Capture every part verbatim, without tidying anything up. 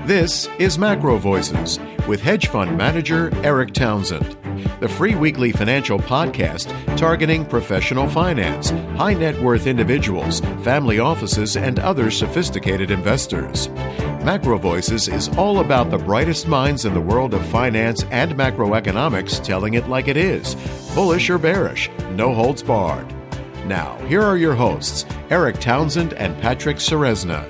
This is Macro Voices with hedge fund manager Eric Townsend, the free weekly financial podcast targeting professional finance, high net worth individuals, family offices, and other sophisticated investors. Macro Voices is all about the brightest minds in the world of finance and macroeconomics telling it like it is, bullish or bearish, no holds barred. Now, here are your hosts, Eric Townsend and Patrick Ceresna.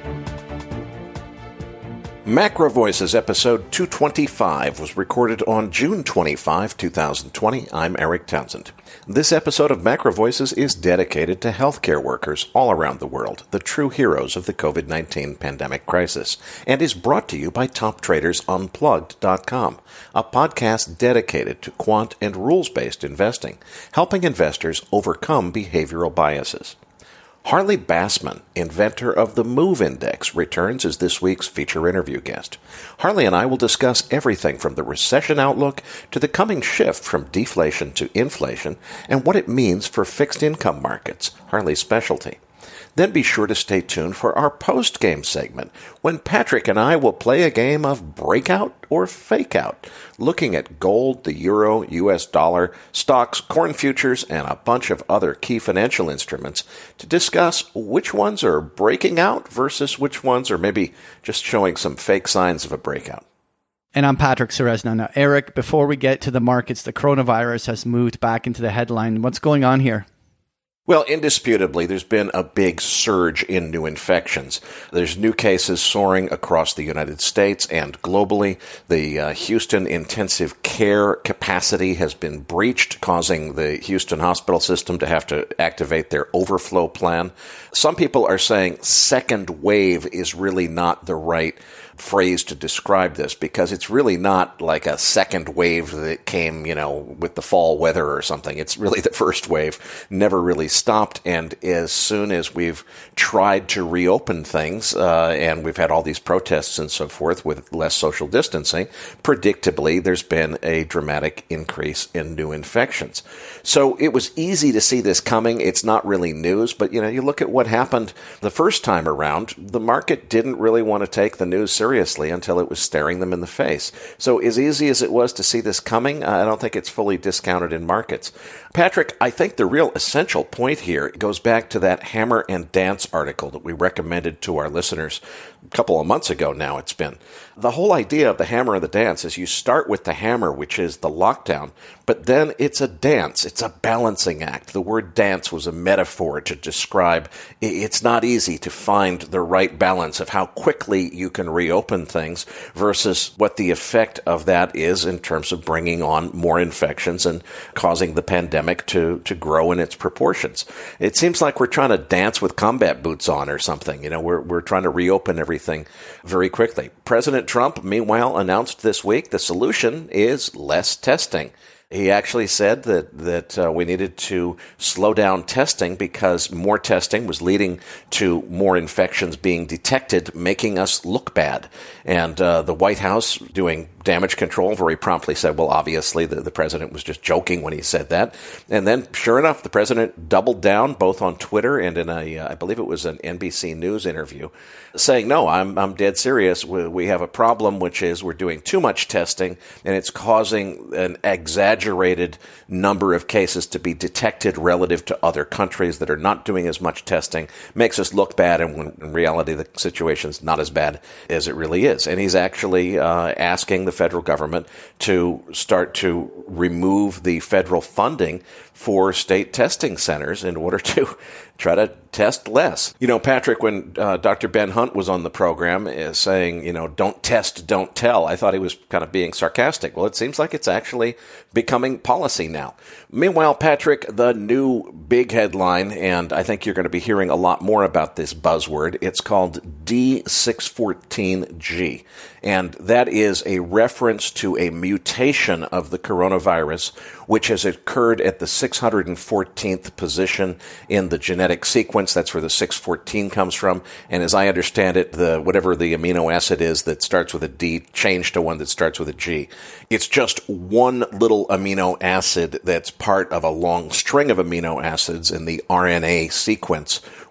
Macro Voices episode two twenty-five was recorded on June twenty-fifth, twenty twenty. I'm Eric Townsend. This episode of Macro Voices is dedicated to healthcare workers all around the world, the true heroes of the covid nineteen pandemic crisis, and is brought to you by top traders unplugged dot com, a podcast dedicated to quant and rules-based investing, helping investors overcome behavioral biases. Harley Bassman, inventor of the MOVE Index, returns as this week's feature interview guest. Harley and I will discuss everything from the recession outlook to the coming shift from deflation to inflation and what it means for fixed income markets, Harley's specialty. Then be sure to stay tuned for our post-game segment, when Patrick and I will play a game of breakout or fake out, looking at gold, the euro, U S dollar, stocks, corn futures, and a bunch of other key financial instruments to discuss which ones are breaking out versus which ones are maybe just showing some fake signs of a breakout. And I'm Patrick Ceresna. Now, Eric, before we get to the markets, the coronavirus has moved back into the headline. What's going on here? Well, indisputably, there's been a big surge in new infections. There's new cases soaring across the United States and globally. The uh, Houston intensive care capacity has been breached, causing the Houston hospital system to have to activate their overflow plan. Some people are saying second wave is really not the right phrase to describe this, because it's really not like a second wave that came, you know, with the fall weather or something. It's really the first wave, never really stopped. And as soon as we've tried to reopen things, uh, and we've had all these protests and so forth with less social distancing, predictably, there's been a dramatic increase in new infections. So it was easy to see this coming. It's not really news, but, you know, you look at what happened the first time around, the market didn't really want to take the news seriously until it was staring them in the face. So as easy as it was to see this coming, I don't think it's fully discounted in markets. Patrick, I think the real essential point here goes back to that Hammer and Dance article that we recommended to our listeners a couple of months ago now it's been. The whole idea of the hammer and the dance is you start with the hammer, which is the lockdown, but then it's a dance. It's a balancing act. The word dance was a metaphor to describe it's not easy to find the right balance of how quickly you can reopen things versus what the effect of that is in terms of bringing on more infections and causing the pandemic to, to grow in its proportions. It seems like we're trying to dance with combat boots on or something. You know, we're, we're trying to reopen everything very quickly. President Trump, meanwhile, announced this week the solution is less testing. He actually said that that uh, we needed to slow down testing because more testing was leading to more infections being detected, making us look bad. And uh, the White House, doing damage control, very promptly said, well, obviously the, the president was just joking when he said that. And then, sure enough, the president doubled down both on Twitter and in a, uh, I believe it was an N B C News interview, saying, no, I'm I'm dead serious. We, we have a problem, which is we're doing too much testing, and it's causing an exaggerated number of cases to be detected relative to other countries that are not doing as much testing, makes us look bad, and when in reality the situation's not as bad as it really is. And he's actually uh, asking the federal government to start to remove the federal funding for state testing centers in order to try to test less. You know, Patrick, when uh, Doctor Ben Hunt was on the program uh, saying, you know, don't test, don't tell, I thought he was kind of being sarcastic. Well, it seems like it's actually becoming policy now. Meanwhile, Patrick, the new big headline, and I think you're going to be hearing a lot more about this buzzword, it's called D six fourteen G. And that is a reference to a mutation of the coronavirus, which has occurred at the six hundred fourteenth position in the genetic sequence. That's where the six fourteen comes from. And as I understand it, the whatever the amino acid is that starts with a D changed to one that starts with a G. It's just one little amino acid that's part of a long string of amino acids in the R N A sequence,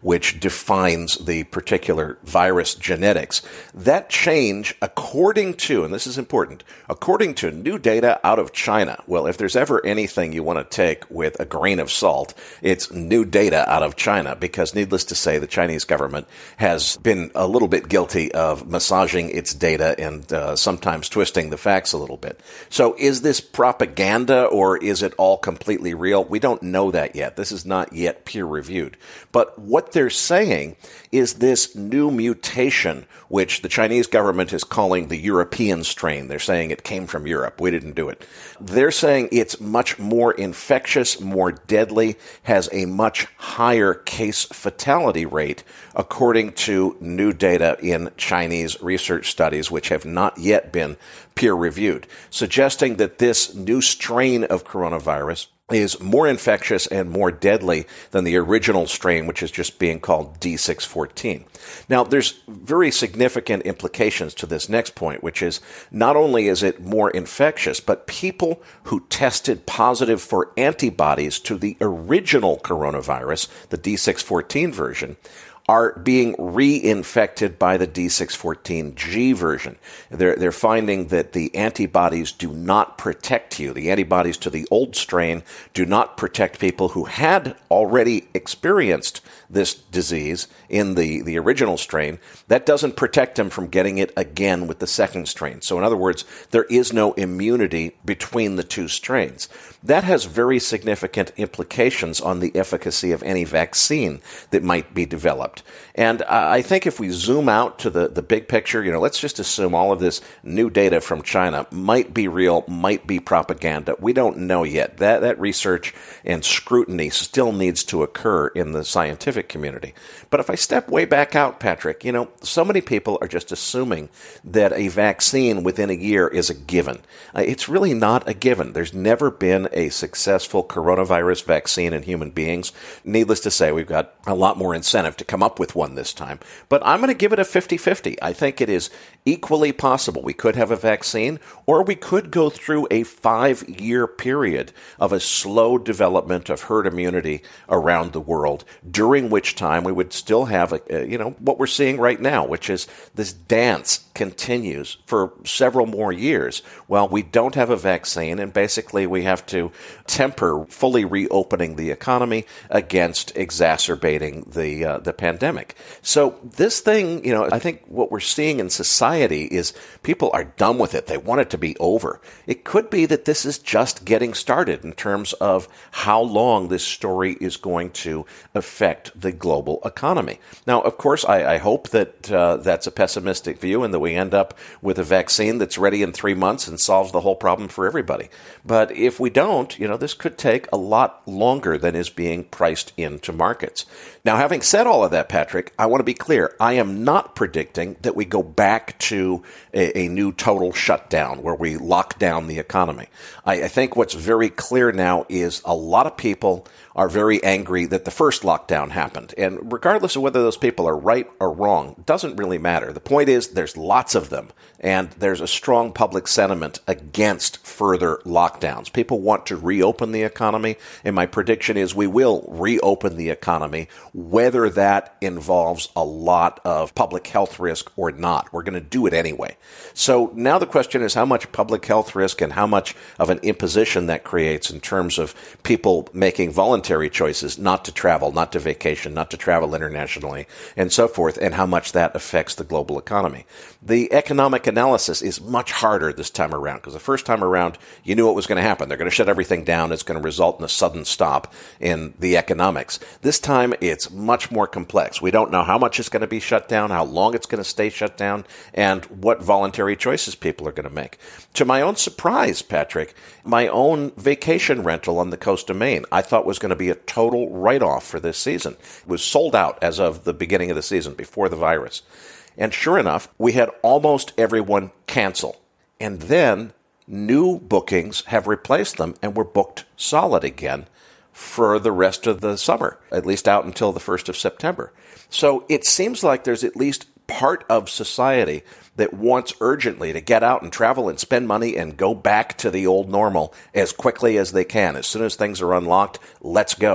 which defines the particular virus genetics. That change, according to, and this is important, according to new data out of China, well, if there's ever anything you want to take with a grain of salt, it's new data out of China, because needless to say, the Chinese government has been a little bit guilty of massaging its data and uh, sometimes twisting the facts a little bit. So is this propaganda or is it all completely real? We don't know that yet. This is not yet peer-reviewed. But what they're saying is this new mutation, which the Chinese government is calling the European strain. They're saying it came from Europe. We didn't do it. They're saying it's much more infectious, more deadly, has a much higher case fatality rate, according to new data in Chinese research studies, which have not yet been peer-reviewed, suggesting that this new strain of coronavirus is more infectious and more deadly than the original strain, which is just being called D six fourteen. Now, there's very significant implications to this next point, which is not only is it more infectious, but people who tested positive for antibodies to the original coronavirus, the D six fourteen version, are being reinfected by the D six fourteen G version. They're, they're finding that the antibodies do not protect you. The antibodies to the old strain do not protect people who had already experienced this disease in the, the original strain. That doesn't protect them from getting it again with the second strain. So in other words, there is no immunity between the two strains. That has very significant implications on the efficacy of any vaccine that might be developed. And I think if we zoom out to the, the big picture, you know, let's just assume all of this new data from China might be real, might be propaganda. We don't know yet. That, that research and scrutiny still needs to occur in the scientific community. But if I step way back out, Patrick, you know, so many people are just assuming that a vaccine within a year is a given. Uh, it's really not a given. There's never been a successful coronavirus vaccine in human beings. Needless to say, we've got a lot more incentive to come up with one this time. But I'm going to give it a fifty-fifty. I think it is equally possible we could have a vaccine, or we could go through a five-year period of a slow development of herd immunity around the world, during which time we would still have, a, a, you know, what we're seeing right now, which is this dance continues for several more years while we don't have a vaccine, and basically we have to temper fully reopening the economy against exacerbating the uh, the pandemic. So this thing, you know, I think what we're seeing in society is people are done with it. They want it to be over. It could be that this is just getting started in terms of how long this story is going to affect the global economy. Now, of course, I, I hope that uh, that's a pessimistic view and that we end up with a vaccine that's ready in three months and solves the whole problem for everybody. But if we don't, you know, this could take a lot longer than is being priced into markets. Now, having said all of that, Patrick, I want to be clear. I am not predicting that we go back to a, a new total shutdown where we lock down the economy. I, I think what's very clear now is a lot of people are very angry that the first lockdown happened. And regardless of whether those people are right or wrong, it doesn't really matter. The point is there's lots of them, and there's a strong public sentiment against further lockdowns. People want to reopen the economy, and my prediction is we will reopen the economy, whether that involves a lot of public health risk or not. We're going to do it anyway. So now the question is how much public health risk and how much of an imposition that creates in terms of people making voluntary choices not to travel, not to vacation, not to travel internationally, and so forth, and how much that affects the global economy. The economic analysis is much harder this time around, because the first time around, you knew what was going to happen. They're going to shut everything down. It's going to result in a sudden stop in the economics. This time, it's much more complex. We don't know how much is going to be shut down, how long it's going to stay shut down, and what voluntary choices people are going to make. To my own surprise, Patrick, my own vacation rental on the coast of Maine, I thought was going to be a total write-off for this season. It was sold out as of the beginning of the season, before the virus. And sure enough, we had almost everyone cancel. And then new bookings have replaced them, and we're booked solid again for the rest of the summer, at least out until the first of September. So it seems like there's at least part of society that wants urgently to get out and travel and spend money and go back to the old normal as quickly as they can. As soon as things are unlocked, let's go.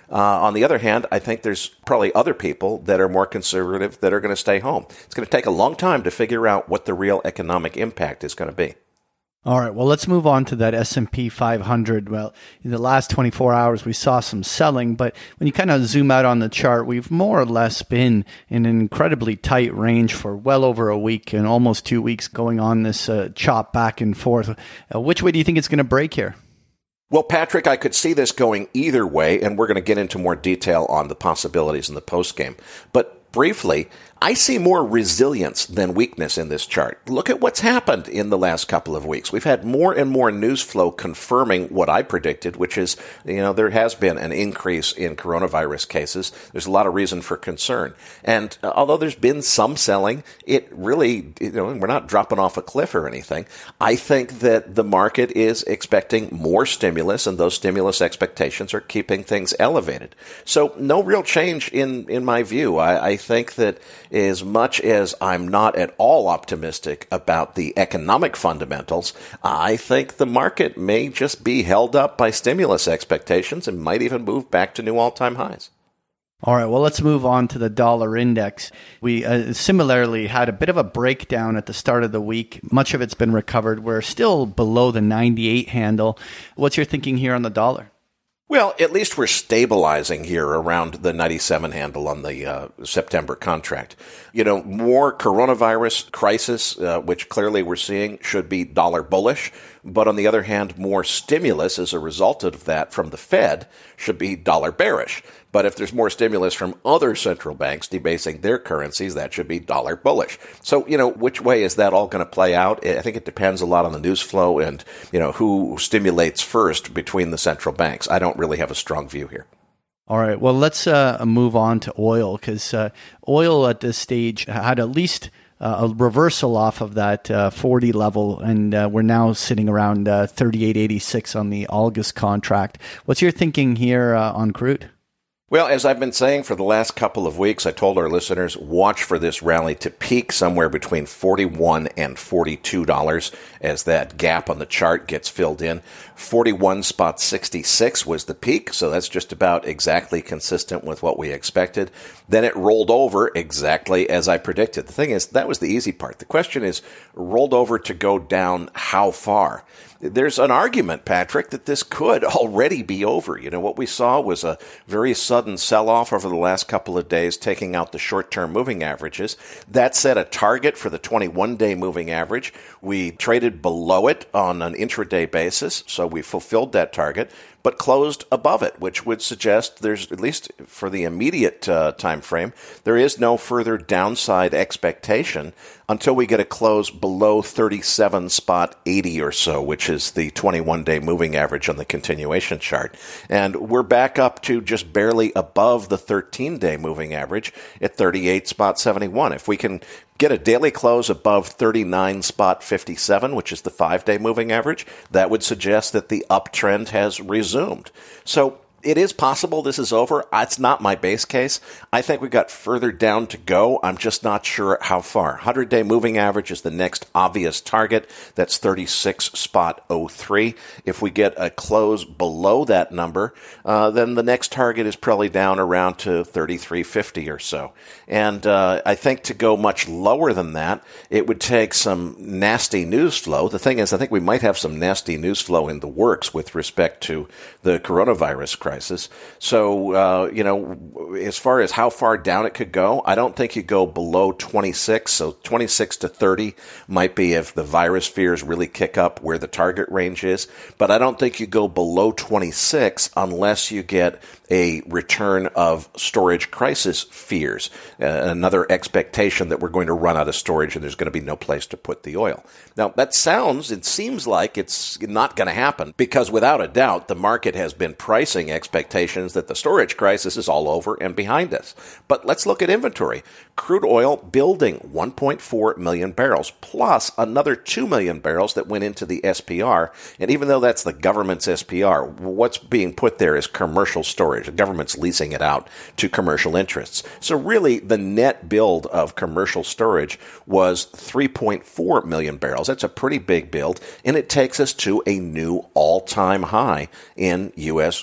Uh, on the other hand, I think there's probably other people that are more conservative that are going to stay home. It's going to take a long time to figure out what the real economic impact is going to be. All right, well, let's move on to that S and P five hundred. Well, in the last twenty-four hours, we saw some selling, but when you kind of zoom out on the chart, we've more or less been in an incredibly tight range for well over a week and almost two weeks going on this uh, chop back and forth. Uh, which way do you think it's going to break here? Well, Patrick, I could see this going either way, and we're going to get into more detail on the possibilities in the postgame. But briefly, I see more resilience than weakness in this chart. Look at what's happened in the last couple of weeks. We've had more and more news flow confirming what I predicted, which is, you know, there has been an increase in coronavirus cases. There's a lot of reason for concern. And uh, although there's been some selling, it really, you know, we're not dropping off a cliff or anything. I think that the market is expecting more stimulus, and those stimulus expectations are keeping things elevated. So no real change in, in my view. I, I think that as much as I'm not at all optimistic about the economic fundamentals, I think the market may just be held up by stimulus expectations and might even move back to new all-time highs. All right, well, let's move on to the dollar index. We uh, similarly had a bit of a breakdown at the start of the week. Much of it's been recovered. We're still below the ninety-eight handle. What's your thinking here on the dollar? Well, at least we're stabilizing here around the ninety-seven handle on the uh, September contract. You know, more coronavirus crisis, uh, which clearly we're seeing, should be dollar bullish. But on the other hand, more stimulus as a result of that from the Fed should be dollar bearish. But if there's more stimulus from other central banks debasing their currencies, that should be dollar bullish. So, you know, which way is that all going to play out? I think it depends a lot on the news flow and, you know, who stimulates first between the central banks. I don't really have a strong view here. All right. Well, let's uh, move on to oil, because uh, oil at this stage had at least uh, a reversal off of that uh, forty level, and uh, we're now sitting around uh, thirty-eight eighty-six on the August contract. What's your thinking here uh, on crude? Well, as I've been saying for the last couple of weeks, I told our listeners, watch for this rally to peak somewhere between forty-one and forty-two dollars as that gap on the chart gets filled in. forty-one sixty-six was the peak, so that's just about exactly consistent with what we expected. Then it rolled over exactly as I predicted. The thing is, that was the easy part. The question is, rolled over to go down how far? There's an argument, Patrick, that this could already be over. You know, what we saw was a very sudden sell-off over the last couple of days, taking out the short-term moving averages. That set a target for the twenty-one day moving average. We traded below it on an intraday basis, so we fulfilled that target, but closed above it, which would suggest there's, at least for the immediate uh, time frame, there is no further downside expectation until we get a close below thirty-seven eighty or so, which is the twenty-one day moving average on the continuation chart. And we're back up to just barely above the thirteen day moving average at thirty-eight seventy-one. If we can get a daily close above thirty-nine fifty-seven, which is the five day moving average, that would suggest that the uptrend has resumed. So it is possible this is over. It's not my base case. I think we've got further down to go. I'm just not sure how far. one hundred day moving average is the next obvious target. That's thirty-six oh three. If we get a close below that number, uh, then the next target is probably down around to thirty-three fifty or so. And uh, I think to go much lower than that, it would take some nasty news flow. The thing is, I think we might have some nasty news flow in the works with respect to the coronavirus crisis. Crisis. So, uh, you know, as far as how far down it could go, I don't think you go below twenty-six. So twenty-six to thirty might be if the virus fears really kick up where the target range is. But I don't think you go below twenty-six unless you get a return of storage crisis fears, uh, another expectation that we're going to run out of storage and there's going to be no place to put the oil. Now, that sounds, it seems like it's not going to happen because without a doubt, the market has been pricing expectations that the storage crisis is all over and behind us. But let's look at inventory. Crude oil building one point four million barrels, plus another two million barrels that went into the S P R. And even though that's the government's S P R, what's being put there is commercial storage. The government's leasing it out to commercial interests. So really, the net build of commercial storage was three point four million barrels. That's a pretty big build, and it takes us to a new all-time high in U S crude oil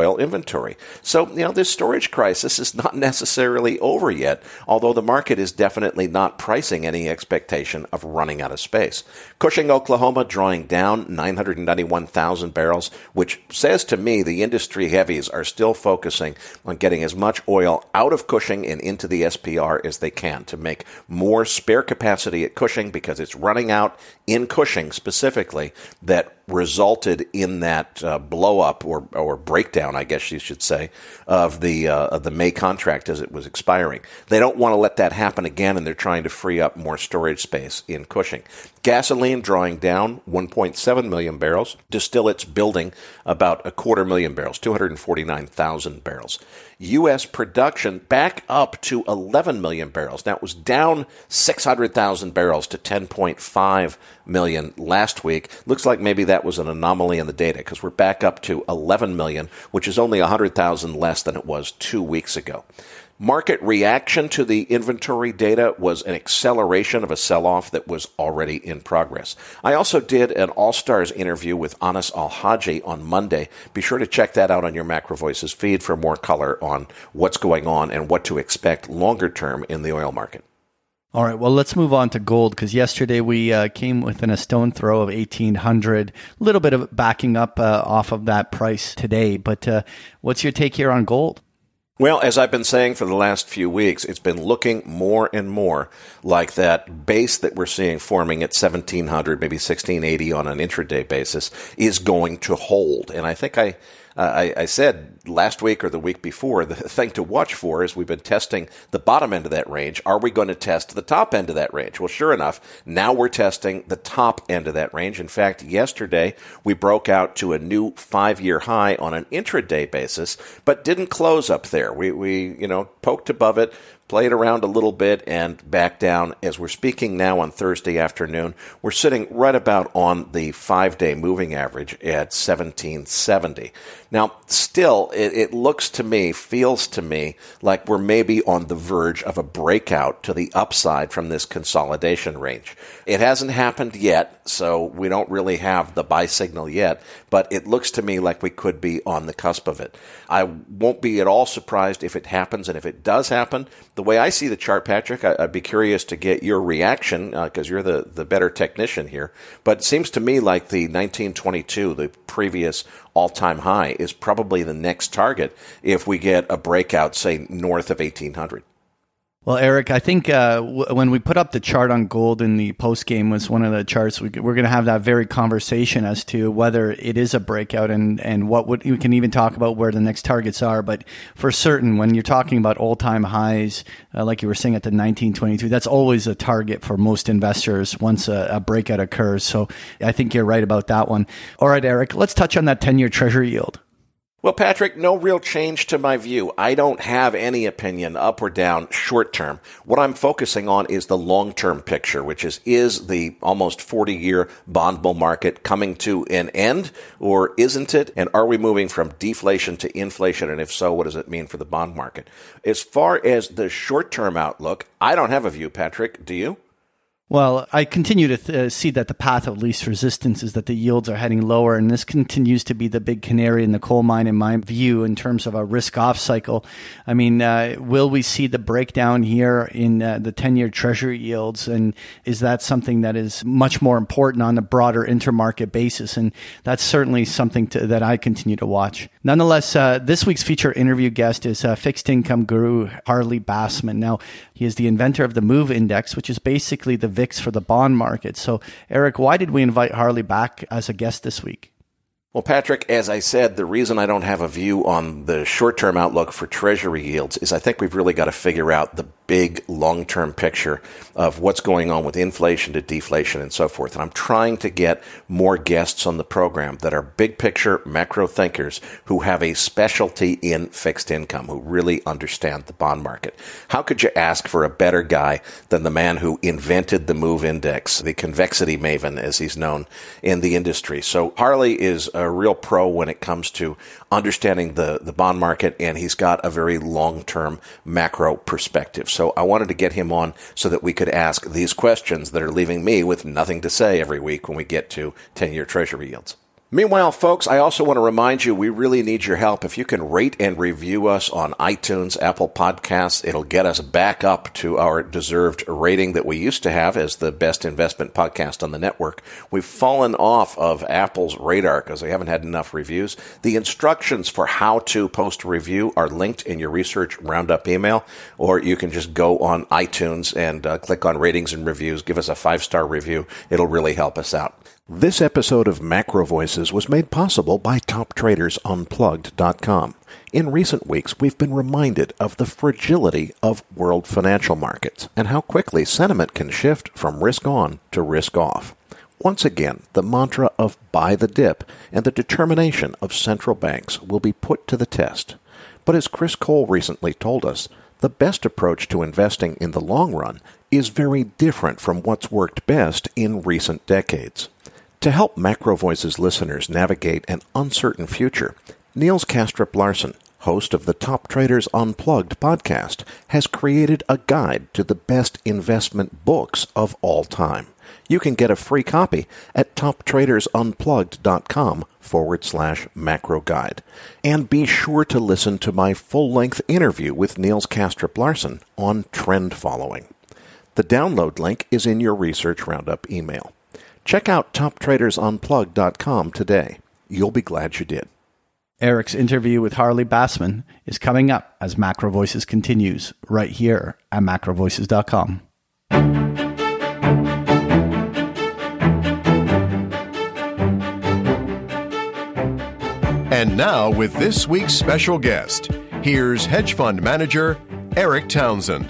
oil inventory. So, you know, this storage crisis is not necessarily over yet, although the market is definitely not pricing any expectation of running out of space. Cushing, Oklahoma, drawing down nine hundred ninety-one thousand barrels, which says to me the industry heavies are still focusing on getting as much oil out of Cushing and into the S P R as they can to make more spare capacity at Cushing, because it's running out in Cushing specifically that resulted in that uh, blow up or or breakdown, I guess you should say, of the uh, of the May contract as it was expiring. They don't want to let that happen again, and they're trying to free up more storage space in Cushing. Gasoline drawing down one point seven million barrels. Distillates building about a quarter million barrels, two hundred forty-nine thousand barrels. U S production back up to eleven million barrels. Now, it was down six hundred thousand barrels to ten point five million last week. Looks like maybe that was an anomaly in the data, because we're back up to eleven million, which is only one hundred thousand less than it was two weeks ago. Market reaction to the inventory data was an acceleration of a sell-off that was already in progress. I also did an All-Stars interview with Anas Al-Haji on Monday. Be sure to check that out on your Macro Voices feed for more color on what's going on and what to expect longer term in the oil market. All right, well, let's move on to gold, because yesterday we uh, came within a stone throw of eighteen hundred. A little bit of backing up uh, off of that price today. But uh, what's your take here on gold? Well, as I've been saying for the last few weeks, it's been looking more and more like that base that we're seeing forming at seventeen hundred, maybe sixteen eighty on an intraday basis, is going to hold. And I think I, uh, I, I said last week or the week before, the thing to watch for is we've been testing the bottom end of that range. Are we going to test the top end of that range? Well, sure enough, now we're testing the top end of that range. In fact, yesterday we broke out to a new five-year high on an intraday basis, but didn't close up there. We, we, you know, poked above it, played around a little bit, and back down. As we're speaking now on Thursday afternoon, we're sitting right about on the five-day moving average at seventeen seventy. Now, still, it, it looks to me, feels to me, like we're maybe on the verge of a breakout to the upside from this consolidation range. It hasn't happened yet, so we don't really have the buy signal yet, but it looks to me like we could be on the cusp of it. I won't be at all surprised if it happens, and if it does happen, the way I see the chart, Patrick, I, I'd be curious to get your reaction, because uh, you're the, the better technician here, but it seems to me like the nineteen twenty-two, the previous all-time high, is probably the next target if we get a breakout, say, north of eighteen hundred. Well, Eric, I think uh, w- when we put up the chart on gold in the post-game was one of the charts. We, we're going to have that very conversation as to whether it is a breakout, and, and what would, we can even talk about where the next targets are. But for certain, when you're talking about all-time highs, uh, like you were saying at the nineteen twenty-two, that's always a target for most investors once a, a breakout occurs. So I think you're right about that one. All right, Eric, let's touch on that ten-year Treasury yield. Well, Patrick, no real change to my view. I don't have any opinion up or down short term. What I'm focusing on is the long-term picture, which is, is the almost forty-year bond bull market coming to an end, or isn't it? And are we moving from deflation to inflation? And if so, what does it mean for the bond market? As far as the short-term outlook, I don't have a view, Patrick. Do you? Well, I continue to th- see that the path of least resistance is that the yields are heading lower, and this continues to be the big canary in the coal mine, in my view, in terms of a risk-off cycle. I mean, uh, will we see the breakdown here in uh, the ten-year Treasury yields, and is that something that is much more important on a broader intermarket basis? And that's certainly something to, that I continue to watch. Nonetheless, uh, this week's featured interview guest is uh, fixed income guru Harley Bassman. Now, he is the inventor of the MOVE Index, which is basically the V I X for the bond market. So, Eric, why did we invite Harley back as a guest this week? Well, Patrick, as I said, the reason I don't have a view on the short-term outlook for Treasury yields is I think we've really got to figure out the big long-term picture of what's going on with inflation to deflation and so forth. And I'm trying to get more guests on the program that are big-picture macro thinkers who have a specialty in fixed income, who really understand the bond market. How could you ask for a better guy than the man who invented the MOVE Index, the convexity maven, as he's known in the industry? So Harley is a real pro when it comes to understanding the, the bond market, and he's got a very long-term macro perspective. So I wanted to get him on so that we could ask these questions that are leaving me with nothing to say every week when we get to ten-year Treasury yields. Meanwhile, folks, I also want to remind you we really need your help. If you can rate and review us on iTunes, Apple Podcasts, it'll get us back up to our deserved rating that we used to have as the best investment podcast on the network. We've fallen off of Apple's radar because they haven't had enough reviews. The instructions for how to post a review are linked in your Research Roundup email, or you can just go on iTunes and uh, click on ratings and reviews. Give us a five-star review. It'll really help us out. This episode of Macro Voices was made possible by Top Traders Unplugged dot com. In recent weeks, we've been reminded of the fragility of world financial markets and how quickly sentiment can shift from risk on to risk off. Once again, the mantra of buy the dip and the determination of central banks will be put to the test. But as Chris Cole recently told us, the best approach to investing in the long run is very different from what's worked best in recent decades. To help Macro Voices listeners navigate an uncertain future, Niels Kaastrup-Larsen, host of the Top Traders Unplugged podcast, has created a guide to the best investment books of all time. You can get a free copy at toptradersunplugged.com forward slash macro guide. And be sure to listen to my full-length interview with Niels Kaastrup-Larsen on trend following. The download link is in your Research Roundup email. Check out top traders unplugged dot com today. You'll be glad you did. Eric's interview with Harley Bassman is coming up as Macro Voices continues right here at macro voices dot com. And now with this week's special guest, here's hedge fund manager Eric Townsend.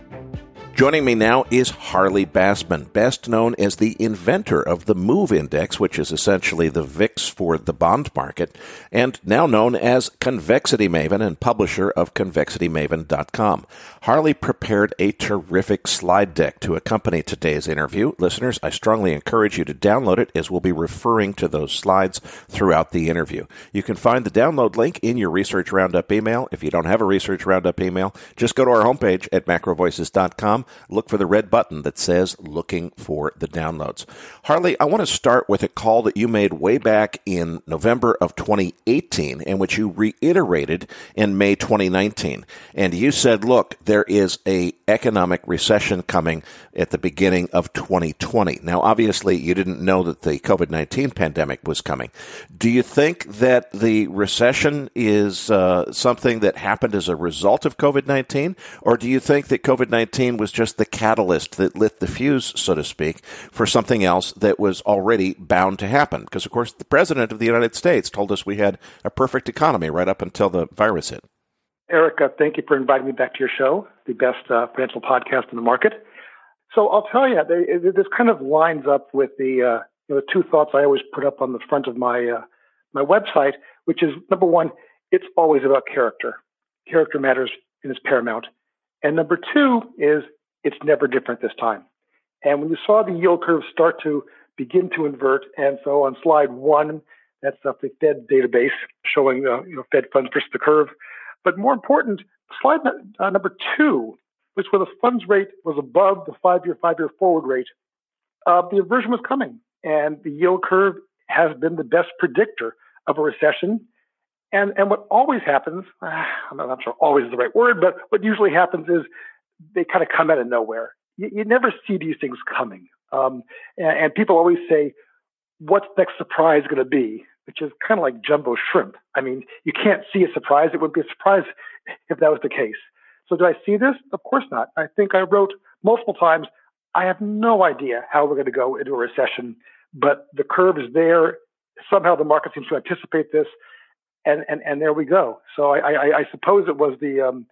Joining me now is Harley Bassman, best known as the inventor of the MOVE Index, which is essentially the V I X for the bond market, and now known as Convexity Maven and publisher of convexity maven dot com. Harley prepared a terrific slide deck to accompany today's interview. Listeners, I strongly encourage you to download it, as we'll be referring to those slides throughout the interview. You can find the download link in your Research Roundup email. If you don't have a Research Roundup email, just go to our homepage at macro voices dot com. Look for the red button that says looking for the downloads. Harley, I want to start with a call that you made way back in November of twenty eighteen and which you reiterated in May twenty nineteen. And you said, look, there is a economic recession coming at the beginning of twenty twenty. Now, obviously, you didn't know that the COVID nineteen pandemic was coming. Do you think that the recession is uh, something that happened as a result of COVID nineteen? Or do you think that COVID nineteen was just the catalyst that lit the fuse, so to speak, for something else that was already bound to happen? Because, of course, the President of the United States told us we had a perfect economy right up until the virus hit. Eric, uh, thank you for inviting me back to your show, the best uh, financial podcast in the market. So I'll tell you, they, this kind of lines up with the, uh, you know, the two thoughts I always put up on the front of my uh, my website, which is, number one, it's always about character. Character matters and is paramount. And number two is it's never different this time. And when you saw the yield curve start to begin to invert, and so on slide one, that's uh, the Fed database showing uh, you know Fed funds versus the curve. But more important, slide uh, number two, which where the funds rate was above the five-year, five-year forward rate, uh, the inversion was coming. And the yield curve has been the best predictor of a recession. And and what always happens, uh, I'm not sure always is the right word, but what usually happens is they kind of come out of nowhere. You, you never see these things coming. Um, and, and people always say, what's the next surprise going to be? Which is kind of like jumbo shrimp. I mean, you can't see a surprise. It would be a surprise if that was the case. So do I see this? Of course not. I think I wrote multiple times, I have no idea how we're going to go into a recession, but the curve is there. Somehow the market seems to anticipate this. And, and, and there we go. So I, I, I suppose it was the, um,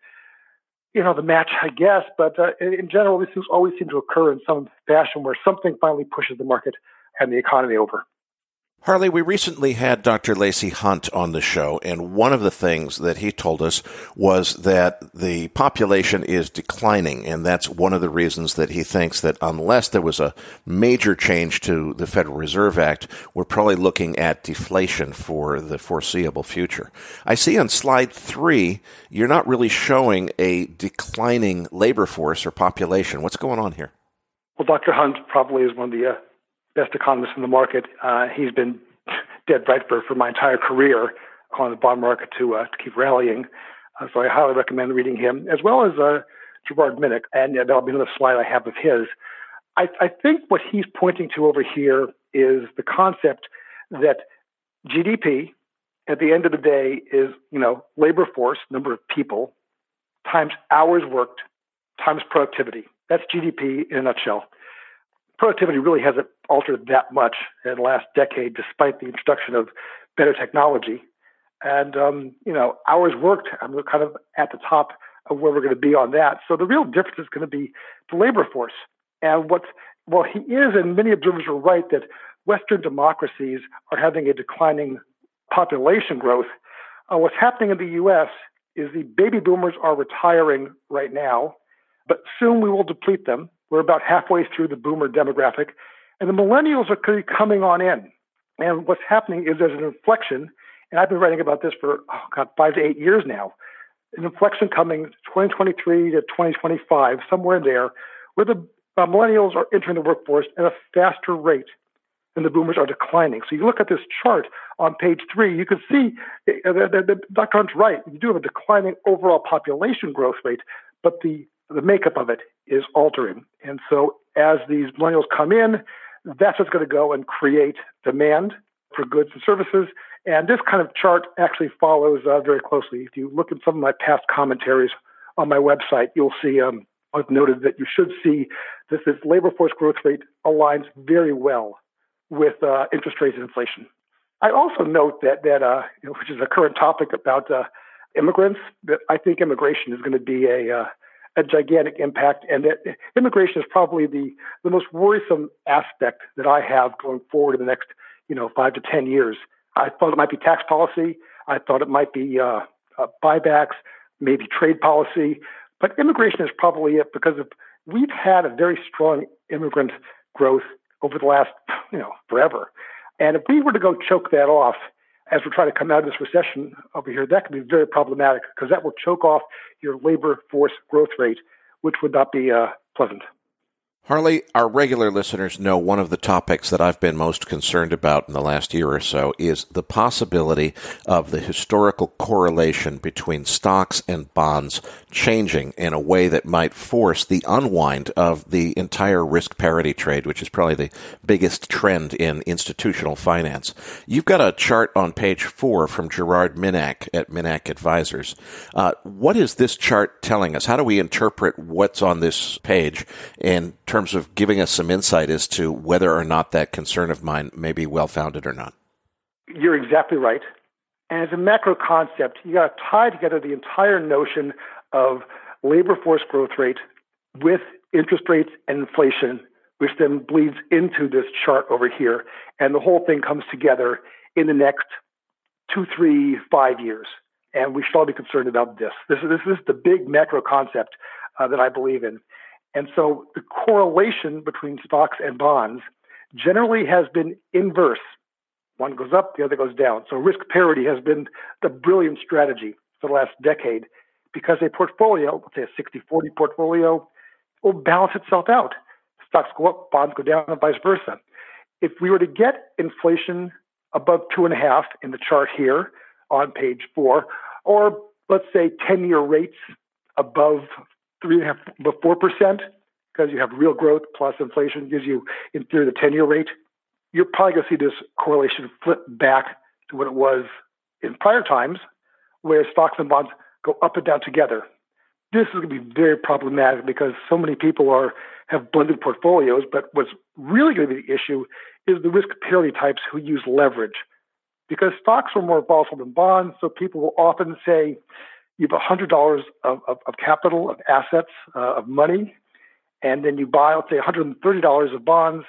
you know, the match, I guess. But uh, in general, these things always seem to occur in some fashion where something finally pushes the market and the economy over. Harley, we recently had Doctor Lacy Hunt on the show, and one of the things that he told us was that the population is declining, and that's one of the reasons that he thinks that unless there was a major change to the Federal Reserve Act, we're probably looking at deflation for the foreseeable future. I see on slide three, you're not really showing a declining labor force or population. What's going on here? Well, Doctor Hunt probably is one of the uh best economist in the market. Uh, he's been dead right for, for my entire career, calling the bond market to, uh, to keep rallying. Uh, so I highly recommend reading him, as well as uh, Gerard Minnick. And uh, that'll be another slide I have of his. I, I think what he's pointing to over here is the concept that G D P, at the end of the day, is, you know, labor force, number of people, times hours worked, times productivity. That's G D P in a nutshell. Productivity really hasn't altered that much in the last decade, despite the introduction of better technology. And, um, you know, hours worked, I'm kind of at the top of where we're going to be on that. So the real difference is going to be the labor force. And what's, well, he is, and many observers are right, that Western democracies are having a declining population growth. Uh, what's happening in the U S is the baby boomers are retiring right now, but soon we will deplete them. We're about halfway through the boomer demographic, and the millennials are coming on in. And what's happening is there's an inflection, and I've been writing about this for, oh God, five to eight years now, an inflection coming twenty twenty-three to twenty twenty-five, somewhere in there, where the uh, millennials are entering the workforce at a faster rate than the boomers are declining. So you look at this chart on page three, you can see uh, that, that Doctor Hunt's right. You do have a declining overall population growth rate, but the, the makeup of it is altering. And so as these millennials come in, that's what's going to go and create demand for goods and services. And this kind of chart actually follows uh, very closely. If you look at some of my past commentaries on my website, you'll see um, I've noted that you should see that this labor force growth rate aligns very well with uh, interest rates and inflation. I also note that, that uh, you know, which is a current topic about uh, immigrants, that I think immigration is going to be a, uh, a gigantic impact, and that immigration is probably the, the most worrisome aspect that I have going forward in the next, you know, five to ten years. I thought it might be tax policy. I thought it might be uh, uh, buybacks, maybe trade policy, but immigration is probably it, because of, we've had a very strong immigrant growth over the last, you know, forever. And if we were to go choke that off as we're trying to come out of this recession over here, that could be very problematic, because that will choke off your labor force growth rate, which would not be uh, pleasant. Harley, our regular listeners know one of the topics that I've been most concerned about in the last year or so is the possibility of the historical correlation between stocks and bonds changing in a way that might force the unwind of the entire risk parity trade, which is probably the biggest trend in institutional finance. You've got a chart on page four from Gerard Minnick at Minnick Advisors. Uh, what is this chart telling us? How do we interpret what's on this page in terms of giving us some insight as to whether or not that concern of mine may be well-founded or not? You're exactly right. And as a macro concept, you got to tie together the entire notion of labor force growth rate with interest rates and inflation, which then bleeds into this chart over here. And the whole thing comes together in the next two, three, five years. And we should all be concerned about this. This is, this is the big macro concept uh, that I believe in. And so the correlation between stocks and bonds generally has been inverse. One goes up, the other goes down. So risk parity has been the brilliant strategy for the last decade, because a portfolio, let's say a sixty forty portfolio, will balance itself out. Stocks go up, bonds go down, and vice versa. If we were to get inflation above two and a half in the chart here on page four, or let's say ten-year rates above three and a half, above four percent, because you have real growth plus inflation gives you, in theory, the ten-year rate, you're probably going to see this correlation flip back to what it was in prior times, where stocks and bonds go up and down together. This is going to be very problematic, because so many people are have blended portfolios, but what's really going to be the issue is the risk parity types who use leverage, because stocks are more volatile than bonds. So people will often say, you have one hundred dollars of, of, of capital, of assets, uh, of money, and then you buy, let's say, one hundred thirty dollars of bonds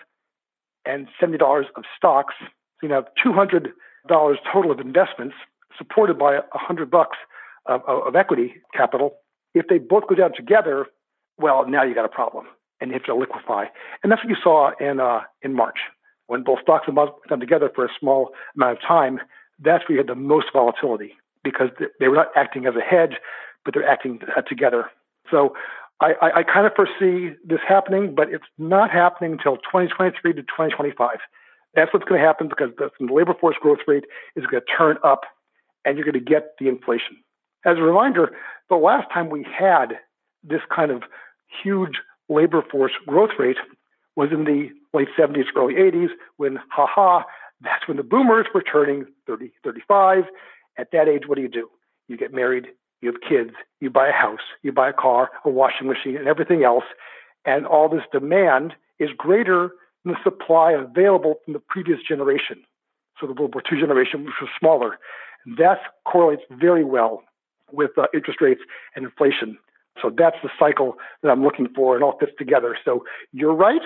and seventy dollars of stocks. So you have two hundred dollars total of investments supported by one hundred bucks of, of, of equity capital. If they both go down together, well, now you got a problem, and you have to liquefy. And that's what you saw in uh, in March, when both stocks and bonds went down together for a small amount of time. That's where you had the most volatility, because they were not acting as a hedge, but they're acting uh, together. So I, I, I kind of foresee this happening, but it's not happening until twenty twenty-three to twenty twenty-five. That's what's going to happen because the, the labor force growth rate is going to turn up and you're going to get the inflation. As a reminder, the last time we had this kind of huge labor force growth rate was in the late seventies, early eighties, when, haha, that's when the boomers were turning thirty, thirty-five. At that age, what do you do? You get married, you have kids, you buy a house, you buy a car, a washing machine, and everything else. And all this demand is greater than the supply available from the previous generation. So the World War Two generation, which was smaller. And that correlates very well with uh, interest rates and inflation. So that's the cycle that I'm looking for, and all fits together. So you're right,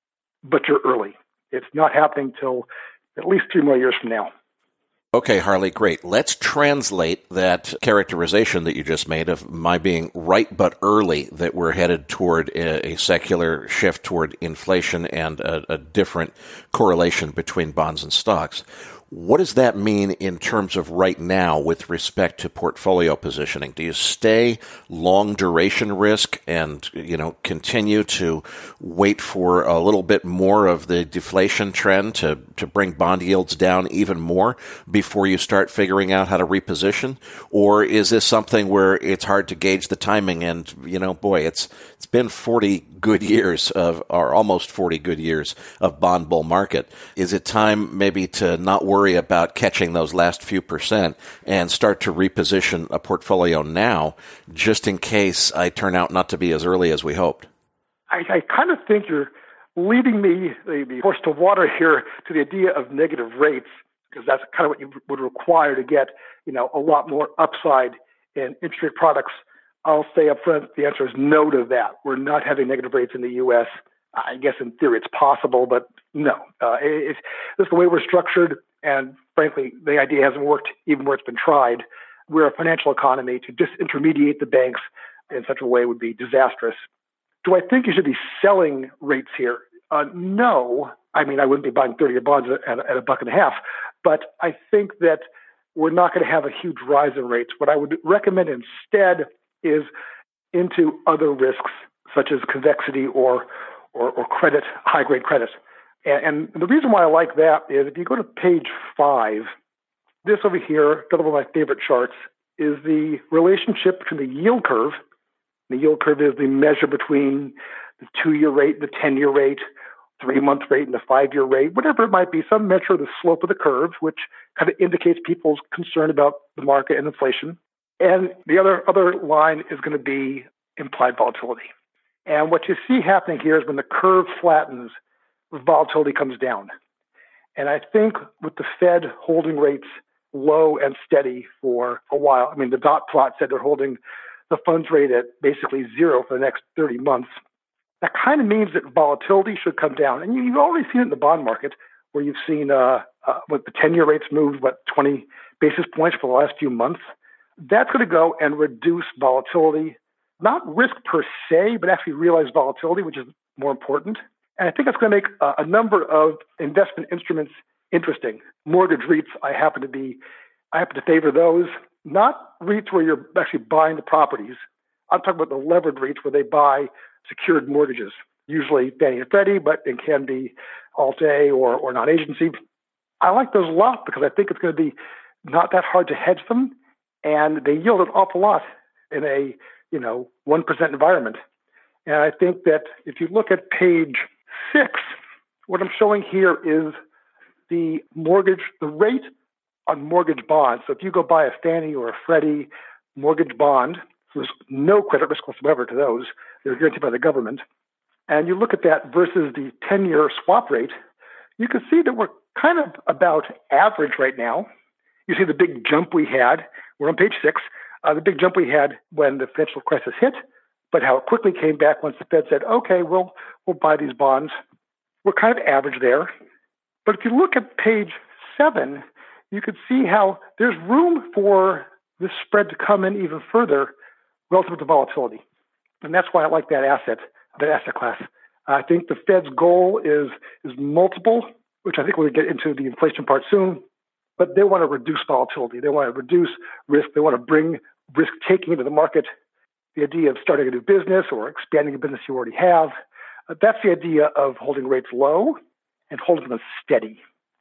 but you're early. It's not happening till at least three more years from now. Okay, Harley, great. Let's translate that characterization that you just made of my being right but early, that we're headed toward a, a secular shift toward inflation and a, a different correlation between bonds and stocks. What does that mean in terms of right now with respect to portfolio positioning? Do you stay long duration risk and, you know, continue to wait for a little bit more of the deflation trend to, to bring bond yields down even more before you start figuring out how to reposition? Or is this something where it's hard to gauge the timing and, you know, boy, it's it's been forty good years of, or almost forty good years of bond bull market. Is it time maybe to not worry about catching those last few percent and start to reposition a portfolio now, just in case I turn out not to be as early as we hoped? I, I kind of think you're leading me, the, the horse to water here, to the idea of negative rates, because that's kind of what you would require to get, you know, a lot more upside in interest rate products. I'll say up front, the answer is no to that. We're not having negative rates in the U S. I guess in theory it's possible, but no. Uh, it's, this is the way we're structured. And frankly, the idea hasn't worked even where it's been tried. We're a financial economy. To disintermediate the banks in such a way would be disastrous. Do I think you should be selling rates here? Uh, no. I mean, I wouldn't be buying thirty-year bonds at, at a buck and a half. But I think that we're not going to have a huge rise in rates. What I would recommend instead is into other risks, such as convexity or or, or credit, high-grade credit. And, and the reason why I like that is if you go to page five, this over here, another one of my favorite charts, is the relationship between the yield curve. The yield curve is the measure between the two-year rate, the ten-year rate, three-month rate, and the five-year rate, whatever it might be, some measure of the slope of the curve, which kind of indicates people's concern about the market and inflation. And the other, other line is going to be implied volatility. And what you see happening here is when the curve flattens, volatility comes down. And I think with the Fed holding rates low and steady for a while, I mean, the dot plot said they're holding the funds rate at basically zero for the next thirty months. That kind of means that volatility should come down. And you've already seen it in the bond market where you've seen uh, uh, what the ten-year rates moved, what, twenty basis points for the last few months. That's going to go and reduce volatility, not risk per se, but actually realized volatility, which is more important. And I think that's going to make a, a number of investment instruments interesting. Mortgage REITs, I happen to be, I happen to favor those. Not REITs where you're actually buying the properties. I'm talking about the levered REITs where they buy secured mortgages, usually Fannie and Freddie, but it can be Alt-A or, or non-agency. I like those a lot because I think it's going to be not that hard to hedge them, and they yield an awful lot in a, you know, one percent environment. And I think that if you look at page six, what I'm showing here is the mortgage, the rate on mortgage bonds. So if you go buy a Fannie or a Freddie mortgage bond, so there's no credit risk whatsoever to those. They're guaranteed by the government. And you look at that versus the ten-year swap rate, you can see that we're kind of about average right now. You see the big jump we had. We're on page six. Uh, the big jump we had when the financial crisis hit, but how it quickly came back once the Fed said, okay, we'll, we'll buy these bonds. We're kind of average there. But if you look at page seven, you can see how there's room for this spread to come in even further relative to volatility. And that's why I like that asset, that asset class. I think the Fed's goal is, is multiple, which I think we'll get into the inflation part soon, but they want to reduce volatility. They want to reduce risk. They want to bring risk-taking into the market. The idea of starting a new business or expanding a business you already have. Uh, that's the idea of holding rates low and holding them steady.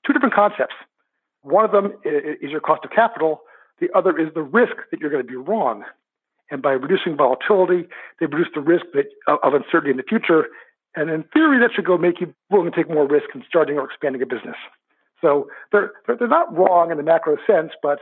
two different concepts. One of them is your cost of capital. The other is the risk that you're going to be wrong. And by reducing volatility, they reduce the risk that, of uncertainty in the future. And in theory, that should go make you willing to take more risk in starting or expanding a business. So they're, they're not wrong in the macro sense, but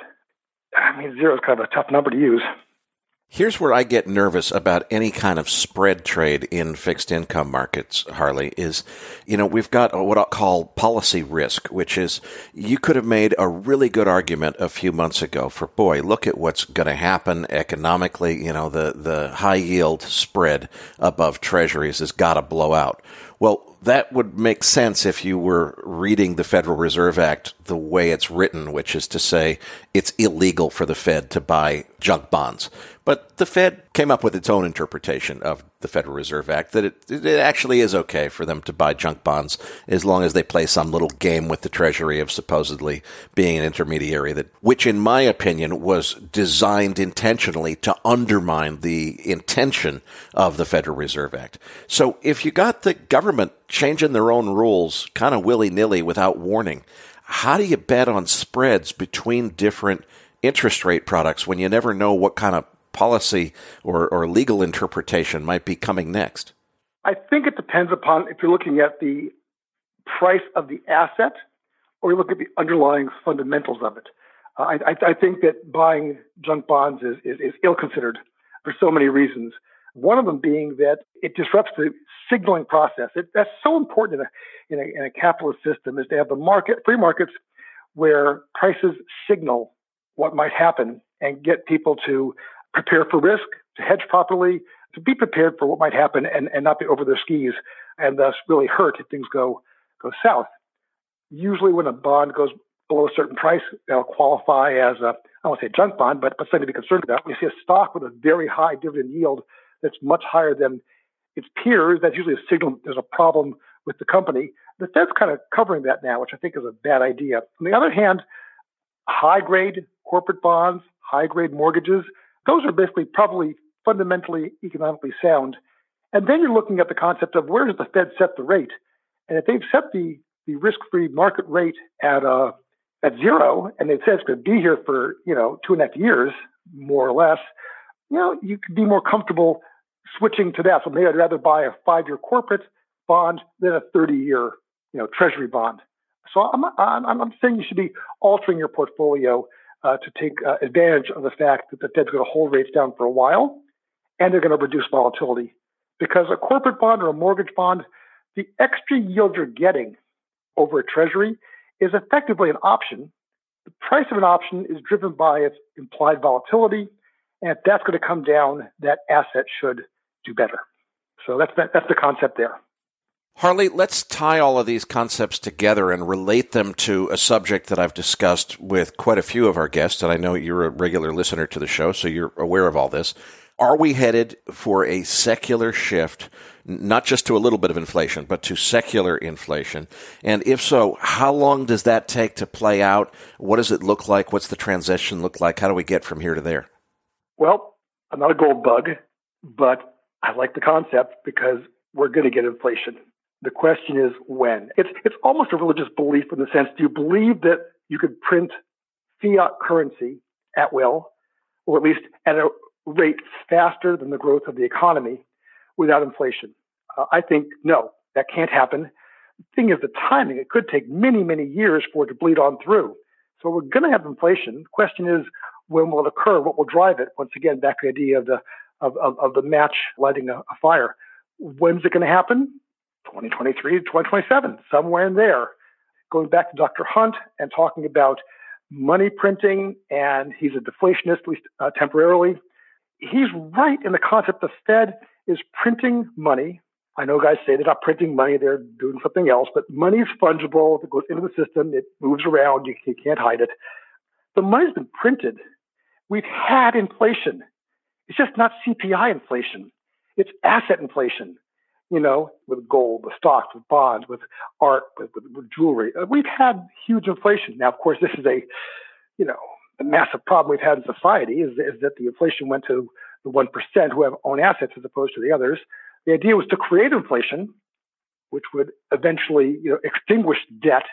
I mean, zero is kind of a tough number to use. Here's where I get nervous about any kind of spread trade in fixed income markets, Harley, is, you know, we've got what I'll call policy risk, which is you could have made a really good argument a few months ago for, boy, look at what's going to happen economically. You know, the, the high yield spread above treasuries has got to blow out. Well, that would make sense if you were reading the Federal Reserve Act the way it's written, which is to say it's illegal for the Fed to buy junk bonds. But the Fed came up with its own interpretation of the Federal Reserve Act, that it, it actually is okay for them to buy junk bonds as long as they play some little game with the Treasury of supposedly being an intermediary, that, which in my opinion was designed intentionally to undermine the intention of the Federal Reserve Act. So if you got the government changing their own rules kind of willy-nilly without warning, how do you bet on spreads between different interest rate products when you never know what kind of policy or, or legal interpretation might be coming next? I think it depends upon if you're looking at the price of the asset or you look at the underlying fundamentals of it. Uh, I, I think that buying junk bonds is, is, is ill-considered for so many reasons. One of them being that it disrupts the signaling process. It, that's so important in a, in, a, in a capitalist system, is to have the market, free markets, where prices signal what might happen and get people to prepare for risk, to hedge properly, to be prepared for what might happen and, and not be over their skis and thus really hurt if things go, go south. Usually when a bond goes below a certain price, it'll qualify as a, I won't say junk bond, but, but something to be concerned about. We see a stock with a very high dividend yield that's much higher than its peers. That's usually a signal there's a problem with the company. The Fed's kind of covering that now, which I think is a bad idea. On the other hand, high-grade corporate bonds, high-grade mortgages, those are basically probably fundamentally economically sound. And then you're looking at the concept of where does the Fed set the rate? And if they've set the, the risk-free market rate at uh, at zero, and they've said it's going to be here for, you know, two and a half years, more or less, you know, you could be more comfortable switching to that. So maybe I'd rather buy a five-year corporate bond than a thirty-year, you know, treasury bond. So I'm, I'm, I'm saying you should be altering your portfolio uh, to take uh, advantage of the fact that the Fed's going to hold rates down for a while, and they're going to reduce volatility. Because a corporate bond or a mortgage bond, the extra yield you're getting over a treasury is effectively an option. The price of an option is driven by its implied volatility, and if that's going to come down, that asset should do better. So that's that, that's the concept there. Harley, let's tie all of these concepts together and relate them to a subject that I've discussed with quite a few of our guests, and I know you're a regular listener to the show, so you're aware of all this. Are we headed for a secular shift, not just to a little bit of inflation, but to secular inflation? And if so, how long does that take to play out? What does it look like? What's the transition look like? How do we get from here to there? Well, I'm not a gold bug, but I like the concept because we're going to get inflation. The question is when. It's it's almost a religious belief in the sense, do you believe that you could print fiat currency at will, or at least at a rate faster than the growth of the economy without inflation? Uh, I think, no, that can't happen. The thing is the timing. It could take many, many years for it to bleed on through. So we're going to have inflation. The question is, when will it occur? What will drive it? Once again, back to the idea of the of, of, of the match lighting a, a fire. When's it going to happen? twenty twenty-three to twenty twenty-seven, somewhere in there. Going back to Doctor Hunt and talking about money printing, and he's a deflationist, at least uh, temporarily. He's right in the concept the Fed is printing money. I know guys say they're not printing money, they're doing something else, but money is fungible. It goes into the system. It moves around. You, you can't hide it. The money's been printed. We've had inflation. It's just not C P I inflation. It's asset inflation, you know, with gold, with stocks, with bonds, with art, with, with, with jewelry. We've had huge inflation. Now, of course, this is a, you know, a massive problem we've had in society is, is that the inflation went to the one percent who have own assets as opposed to the others. The idea was to create inflation, which would eventually, you know, extinguish debt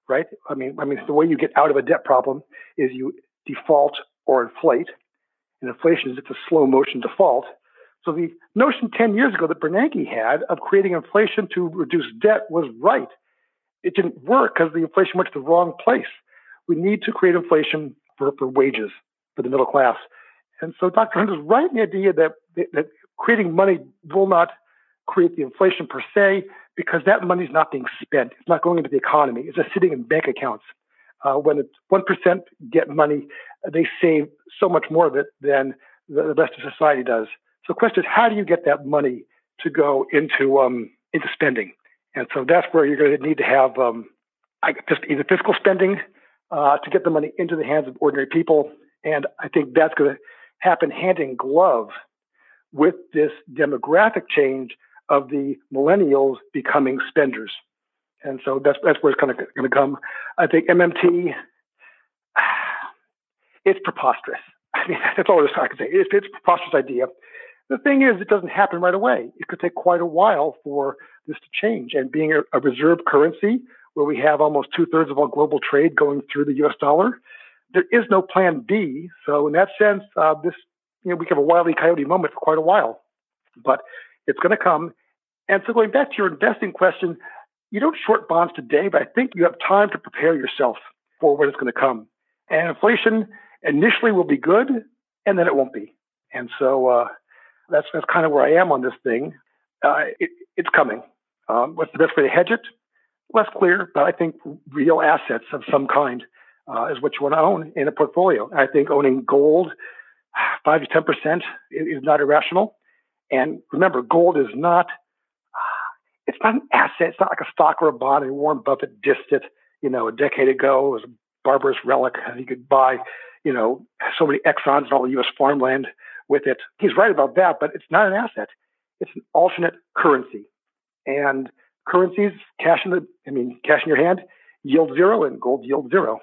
right? I mean, I mean, the way you get out of a debt problem is you default or inflate. And inflation is it's a slow motion default. So the notion ten years ago that Bernanke had of creating inflation to reduce debt was right. It didn't work because the inflation went to the wrong place. We need to create inflation for, for wages for the middle class. And so Doctor Hunt is right in the idea that, that creating money will not create the inflation per se, because that money is not being spent. It's not going into the economy. It's just sitting in bank accounts. Uh, when one percent get money, they save so much more of it than the rest of society does. So the question is, how do you get that money to go into um, into spending? And so that's where you're going to need to have um, just either fiscal spending uh, to get the money into the hands of ordinary people. And I think that's going to happen hand in glove with this demographic change of the millennials becoming spenders. And so that's that's where it's kind of going to come. I think M M T, it's preposterous. I mean, that's all I can say. It's, it's a preposterous idea. The thing is, it doesn't happen right away. It could take quite a while for this to change. And being a, a reserve currency, where we have almost two-thirds of all global trade going through the U S dollar, there is no plan B. So in that sense, uh, this, you know, we have a Wile E. Coyote moment for quite a while. But it's going to come. And so going back to your investing question, you don't short bonds today, but I think you have time to prepare yourself for when it's going to come. And inflation initially will be good, and then it won't be. And so uh, that's that's kind of where I am on this thing. Uh, it, it's coming. Um, what's the best way to hedge it? Less clear, but I think real assets of some kind uh, is what you want to own in a portfolio. I think owning gold, five to ten percent, is not irrational. And remember, gold is not. It's not an asset. It's not like a stock or a bond. And Warren Buffett dissed it, you know, a decade ago. It was a barbarous relic. And he could buy, you know, so many Exxons and all the U S farmland with it. He's right about that, but it's not an asset. It's an alternate currency. And currencies, cash in the, I mean, cash in your hand, yield zero, and gold yield zero.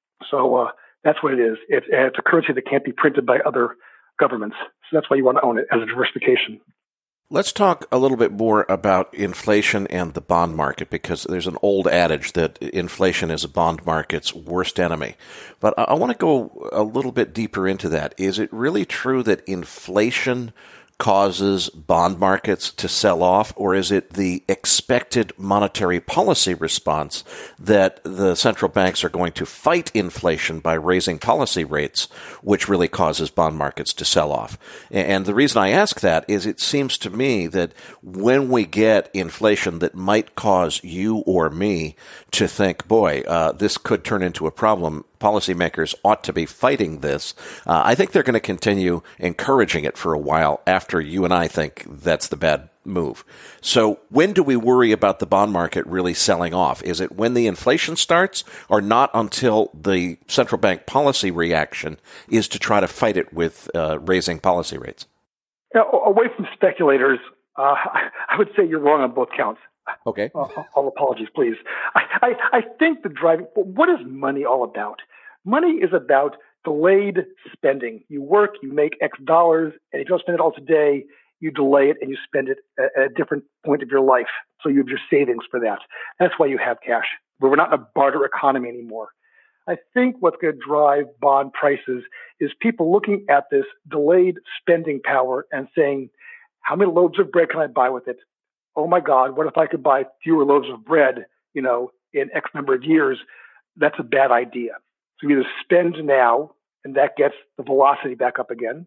So uh, that's what it is. It's, it's a currency that can't be printed by other governments. So that's why you want to own it as a diversification. Let's talk a little bit more about inflation and the bond market, because there's an old adage that inflation is a bond market's worst enemy. But I want to go a little bit deeper into that. Is it really true that inflation causes bond markets to sell off, or is it the expected monetary policy response that the central banks are going to fight inflation by raising policy rates, which really causes bond markets to sell off? And the reason I ask that is it seems to me that when we get inflation that might cause you or me to think, boy, uh, this could turn into a problem, policymakers ought to be fighting this. Uh, I think they're going to continue encouraging it for a while after you and I think that's the bad move. So when do we worry about the bond market really selling off? Is it when the inflation starts, or not until the central bank policy reaction is to try to fight it with uh, raising policy rates? Now, away from speculators, uh, I would say you're wrong on both counts. Okay. Uh, all apologies, please. I, I, I think the driving, what is money all about? Money is about delayed spending. You work, you make X dollars, and if you don't spend it all today, you delay it and you spend it at a different point of your life. So you have your savings for that. That's why you have cash. But we're not in a barter economy anymore. I think what's going to drive bond prices is people looking at this delayed spending power and saying, how many loaves of bread can I buy with it? Oh my God, what if I could buy fewer loaves of bread, you know, in X number of years? That's a bad idea. So you either spend now, and that gets the velocity back up again,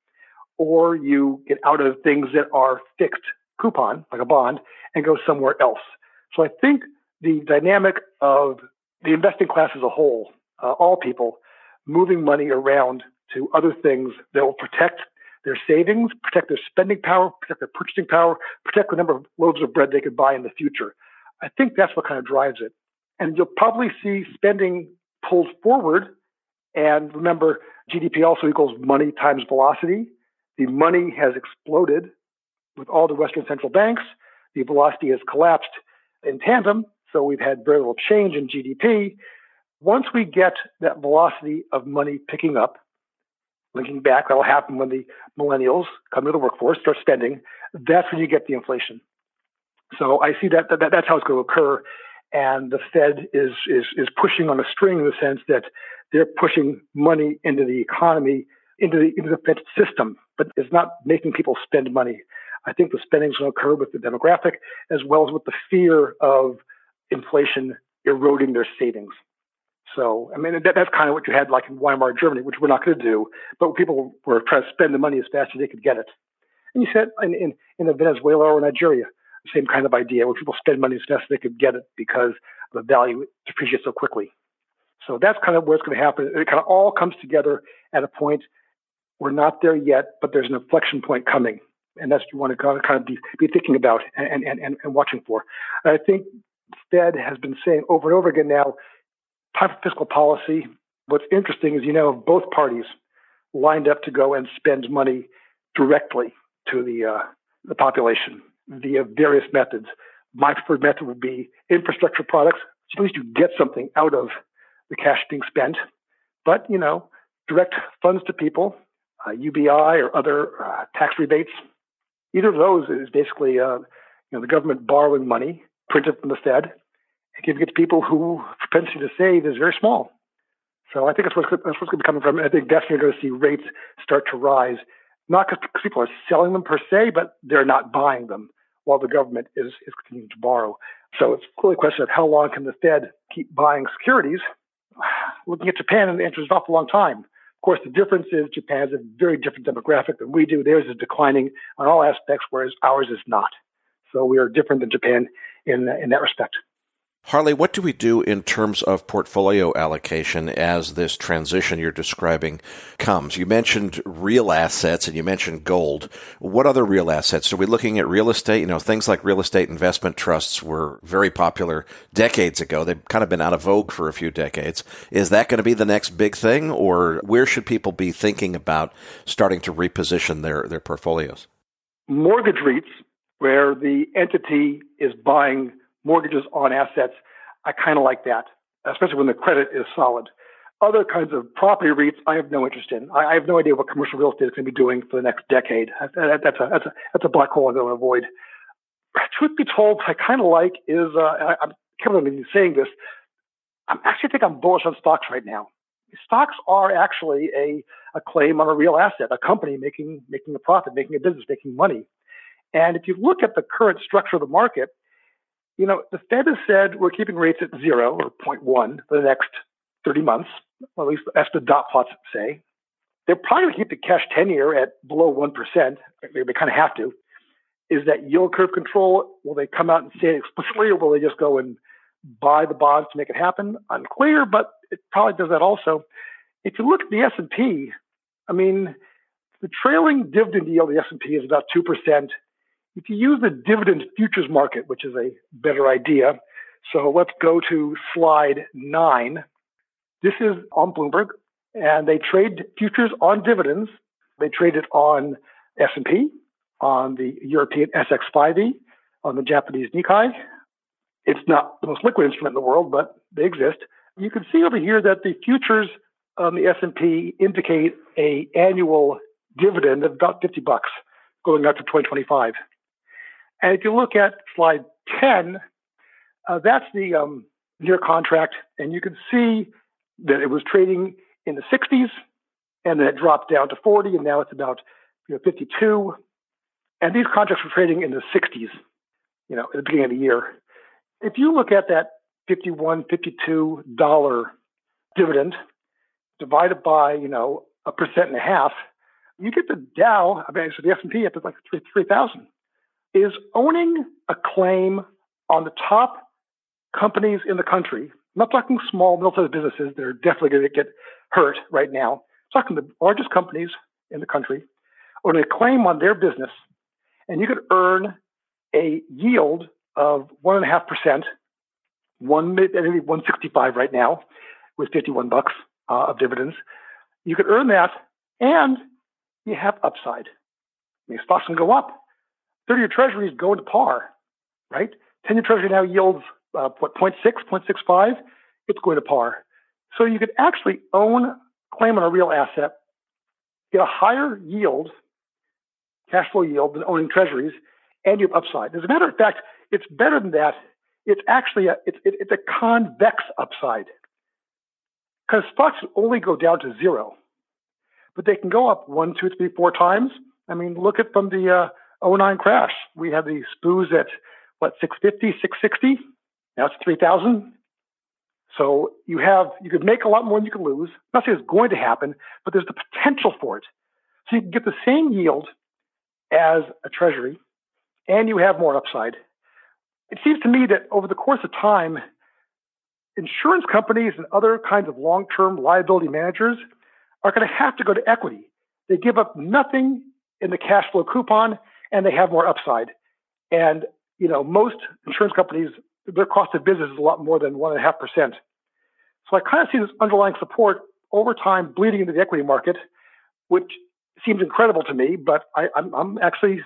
or you get out of things that are fixed coupon, like a bond, and go somewhere else. So I think the dynamic of the investing class as a whole, uh, all people, moving money around to other things that will protect their savings, protect their spending power, protect their purchasing power, protect the number of loaves of bread they could buy in the future. I think that's what kind of drives it. And you'll probably see spending pulled forward. And remember, G D P also equals money times velocity. The money has exploded with all the Western central banks. The velocity has collapsed in tandem. So we've had very little change in G D P. Once we get that velocity of money picking up, linking back, that'll happen when the millennials come to the workforce, start spending. That's when you get the inflation. So I see that, that that's how it's going to occur. and the Fed is, is, is pushing on a string in the sense that they're pushing money into the economy, into the, into the Fed system, but it's not making people spend money. I think the spending is going to occur with the demographic as well as with the fear of inflation eroding their savings. So, I mean, that, that's kind of what you had like in Weimar Germany, which we're not going to do, but people were trying to spend the money as fast as they could get it. And you said in, in, in Venezuela or Nigeria, the same kind of idea, where people spend money as fast as they could get it because the value depreciates so quickly. So that's kind of where it's going to happen. It kind of all comes together at a point. We're not there yet, but there's an inflection point coming. And that's what you want to kind of be, be thinking about and, and, and, and watching for. And I think Fed has been saying over and over again now, time for fiscal policy. What's interesting is, you know, both parties lined up to go and spend money directly to the uh, the population via various methods. My preferred method would be infrastructure products. So at least you get something out of the cash being spent. But, you know, direct funds to people, uh, U B I or other uh, tax rebates. Either of those is basically uh, you know, the government borrowing money printed from the Fed and giving it to people whose propensity to save is very small. So I think that's what's, that's what's going to be coming from. I think that's when you're going to see rates start to rise, not because people are selling them per se, but they're not buying them while the government is, is continuing to borrow. So it's really a question of how long can the Fed keep buying securities? Looking at Japan, and the answer is an awful long time. Of course, the difference is Japan has a very different demographic than we do. Theirs is declining on all aspects, whereas ours is not. So we are different than Japan in, in that respect. Harley, what do we do in terms of portfolio allocation as this transition you're describing comes? You mentioned real assets and you mentioned gold. What other real assets? Are we looking at real estate? You know, things like real estate investment trusts were very popular decades ago. They've kind of been out of vogue for a few decades. Is that going to be the next big thing, or where should people be thinking about starting to reposition their, their portfolios? Mortgage REITs, where the entity is buying mortgages on assets, I kind of like that, especially when the credit is solid. Other kinds of property REITs, I have no interest in. I, I have no idea what commercial real estate is going to be doing for the next decade. That, that, that's a that's a that's a black hole I'm going to avoid. Truth be told, what I kind of like is uh, I, I'm can't believe I'm saying this. I'm actually think I'm bullish on stocks right now. Stocks are actually a a claim on a real asset, a company making making a profit, making a business, making money. And if you look at the current structure of the market, you know, the Fed has said we're keeping rates at zero or zero point one for the next thirty months. Well, at least that's the dot plots say. They're probably going to keep the cash ten-year at below one percent. They, they kind of have to. Is that yield curve control? Will they come out and say it explicitly, or will they just go and buy the bonds to make it happen? Unclear, but it probably does that also. If you look at the S and P, I mean, the trailing dividend yield of the S and P is about two percent. If you use the dividend futures market, which is a better idea, so let's go to slide nine. This is on Bloomberg, and they trade futures on dividends. They trade it on S and P, on the European S X five E, on the Japanese Nikkei. It's not the most liquid instrument in the world, but they exist. You can see over here that the futures on the S and P indicate a annual dividend of about fifty bucks going out to twenty twenty-five. And if you look at slide ten, uh, that's the um, near contract, and you can see that it was trading in the sixties, and then it dropped down to forty, and now it's about you know, fifty-two. And these contracts were trading in the sixties, you know, at the beginning of the year. If you look at that fifty-one, fifty-two dollar dividend divided by, you know, a percent and a half, you get the Dow, I mean, so the S and P up to like three thousand. Is owning a claim on the top companies in the country. I'm not talking small, middle-sized businesses that are definitely going to get hurt right now. I'm talking the largest companies in the country, owning a claim on their business, and you could earn a yield of one and a half percent, one maybe one sixty-five right now, with fifty-one bucks uh, of dividends. You could earn that, and you have upside. I mean, stocks can go up. thirty-year treasuries go into par, right? ten-year treasury now yields, uh, what, zero point six, zero point six five? It's going to par. So you could actually own, claim on a real asset, get a higher yield, cash flow yield than owning treasuries, and you have upside. As a matter of fact, it's better than that it's actually a, it's, it's a convex upside because stocks only go down to zero, but they can go up one, two, three, four times. I mean, look at from the uh, oh nine crash. We had the S P Ys at what, six fifty, six sixty. Now it's three thousand. So you have, you could make a lot more than you could lose. I'm not saying it's going to happen, but there's the potential for it. So you can get the same yield as a treasury and you have more upside. It seems to me that over the course of time, insurance companies and other kinds of long-term liability managers are going to have to go to equity. They give up nothing in the cash flow coupon and they have more upside. And, you know, most insurance companies, their cost of business is a lot more than one and a half percent. So I kind of see this underlying support over time bleeding into the equity market, which seems incredible to me, but I, I'm, I'm actually,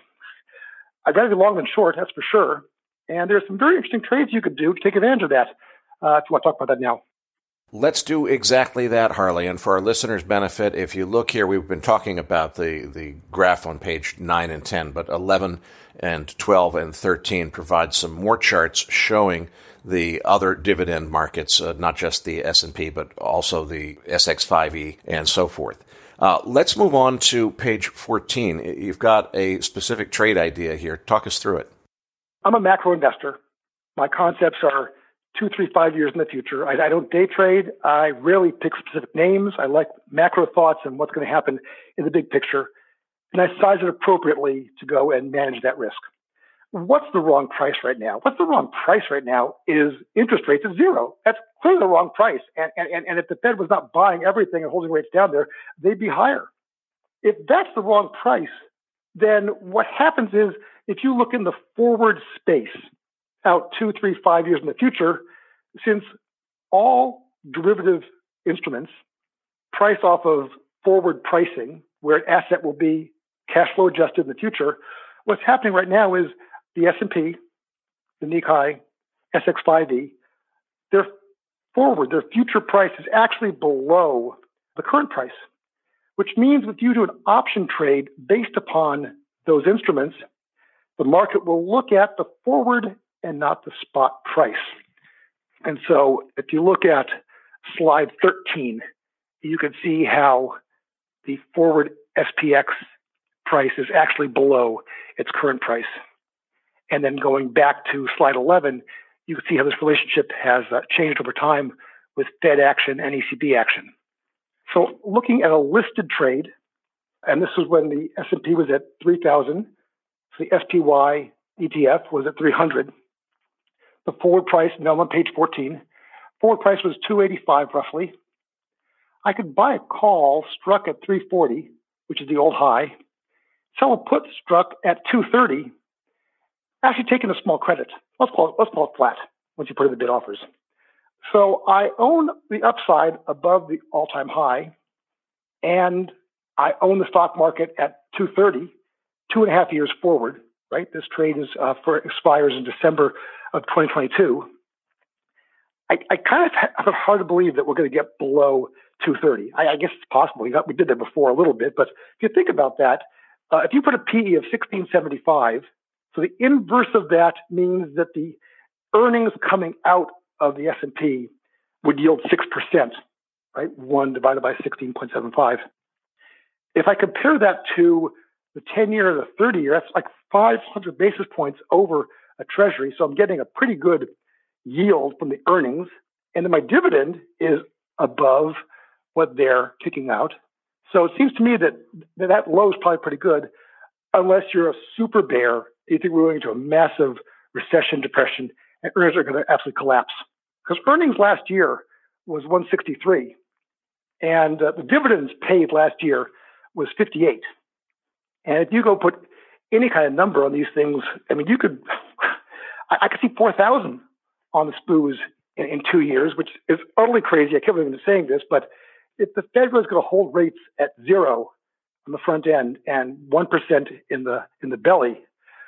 I'd rather be long than short, that's for sure. And there's some very interesting trades you could do to take advantage of that. Uh, if you want to talk about that now. Let's do exactly that, Harley. And for our listeners' benefit, if you look here, we've been talking about the, the graph on page nine and ten, but eleven and twelve and thirteen provide some more charts showing the other dividend markets, uh, not just the S and P, but also the S X five E and so forth. Uh, let's move on to page fourteen. You've got a specific trade idea here. Talk us through it. I'm a macro investor. My concepts are two, three, five years in the future. I, I don't day trade. I rarely pick specific names. I like macro thoughts and what's going to happen in the big picture. And I size it appropriately to go and manage that risk. What's the wrong price right now? What's the wrong price right now is interest rates at zero. That's clearly the wrong price. And, and, and if the Fed was not buying everything and holding rates down there, they'd be higher. If that's the wrong price, then what happens is if you look in the forward space out two, three, five years in the future, since all derivative instruments price off of forward pricing, where an asset will be cash flow adjusted in the future, what's happening right now is the S and P, the Nikkei, S X five E, their forward, their future price is actually below the current price, which means if you do an option trade based upon those instruments, the market will look at the forward and not the spot price. And so if you look at slide thirteen, you can see how the forward S P X price is actually below its current price. And then going back to slide eleven, you can see how this relationship has uh, changed over time with Fed action and E C B action. So looking at a listed trade, and this was when the S and P was at three thousand, so the S P Y E T F was at three hundred. The forward price, now I'm on page fourteen, forward price was two eighty-five roughly. I could buy a call struck at three forty, which is the old high, sell a put struck at two thirty, actually taking a small credit. Let's call it, let's call it flat once you put in the bid offers. So I own the upside above the all-time high, and I own the stock market at two thirty, two and a half years forward, right? This trade is uh, for expires in December of twenty twenty-two. I, I kind of have it hard to believe that we're going to get below two thirty. I, I guess it's possible. We, got, we did that before a little bit, but if you think about that, uh, if you put a P E of sixteen seventy-five, so the inverse of that means that the earnings coming out of the S and P would yield six percent, right? One divided by sixteen point seven five. If I compare that to the ten-year or the thirty-year, that's like five hundred basis points over a treasury. So I'm getting a pretty good yield from the earnings. And then my dividend is above what they're kicking out. So it seems to me that that low is probably pretty good, unless you're a super bear. You think we're going into a massive recession, depression, and earnings are going to absolutely collapse. Because earnings last year was one sixty-three, and uh, the dividends paid last year was fifty-eight. And if you go put any kind of number on these things, I mean, you could, I, I could see four thousand on the S P Ys in, in two years, which is utterly crazy. I can't believe I'm saying this, but if the Fed was going to hold rates at zero on the front end and one percent in the in the belly,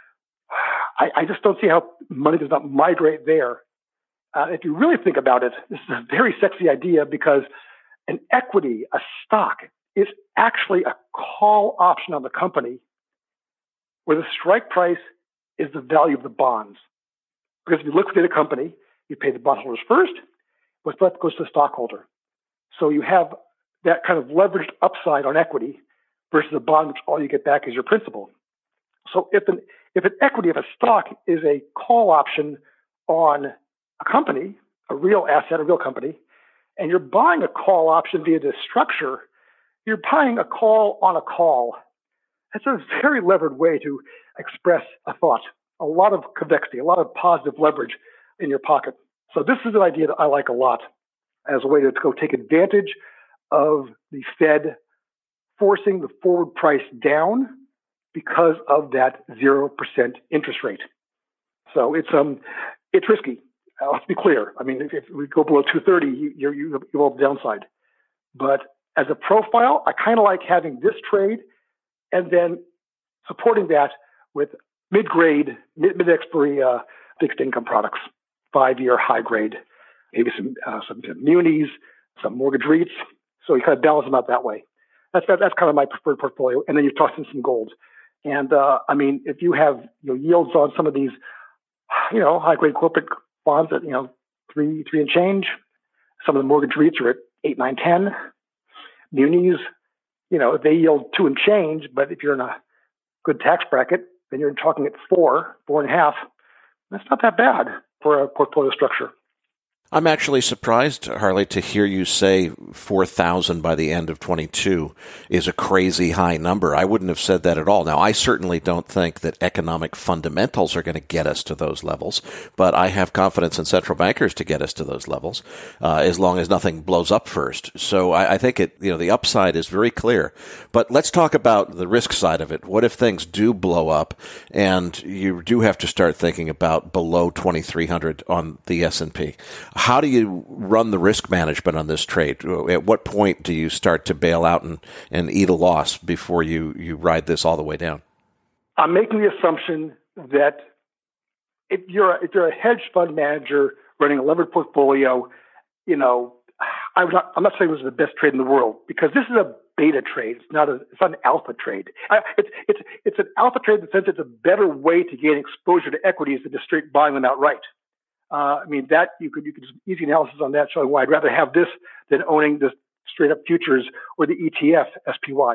I, I just don't see how money does not migrate there. Uh, if you really think about it, this is a very sexy idea because an equity, a stock, is actually a call option on the company where the strike price is the value of the bonds. Because if you liquidate a company, you pay the bondholders first, what's left goes to the stockholder. So you have that kind of leveraged upside on equity versus a bond, which all you get back is your principal. So if an if an equity of a stock is a call option on a company, a real asset, a real company, and you're buying a call option via this structure, you're buying a call on a call. That's a very levered way to express a thought. A lot of convexity, a lot of positive leverage in your pocket. So this is an idea that I like a lot as a way to go take advantage of the Fed forcing the forward price down because of that zero percent interest rate. So it's um it's risky. Uh, let's be clear. I mean, if, if we go below two thirty, you you you you have the downside. But as a profile, I kind of like having this trade and then supporting that with mid-grade, mid- mid-expiry uh, fixed income products, five-year high grade, maybe some uh, some munis, some mortgage REITs. So you kind of balance them out that way. That's that, that's kind of my preferred portfolio. And then you toss in some gold. And uh, I mean, if you have you know, yields on some of these, you know, high grade corporate bonds at you know three three and change, some of the mortgage REITs are at eight, nine, ten. Munis, you know, they yield two and change. But if you're in a good tax bracket, then you're talking at four, four and a half. That's not that bad for a portfolio structure. I'm actually surprised, Harley, to hear you say four thousand by the end of twenty-two is a crazy high number. I wouldn't have said that at all. Now, I certainly don't think that economic fundamentals are going to get us to those levels, but I have confidence in central bankers to get us to those levels, uh, as long as nothing blows up first. So I, I think it, you know, the upside is very clear. But let's talk about the risk side of it. What if things do blow up and you do have to start thinking about below twenty-three hundred on the S and P? How do you run the risk management on this trade? At what point do you start to bail out and, and eat a loss before you, you ride this all the way down? I'm making the assumption that if you're a, if you're a hedge fund manager running a levered portfolio, you know, I'm not, I'm not saying this is the best trade in the world because this is a beta trade. It's not a it's not an alpha trade. I, it's it's it's an alpha trade in the sense it's a better way to gain exposure to equities than just straight buying them outright. Uh, I mean, that you could, you could do easy analysis on that showing why I'd rather have this than owning the straight up futures or the E T F S P Y.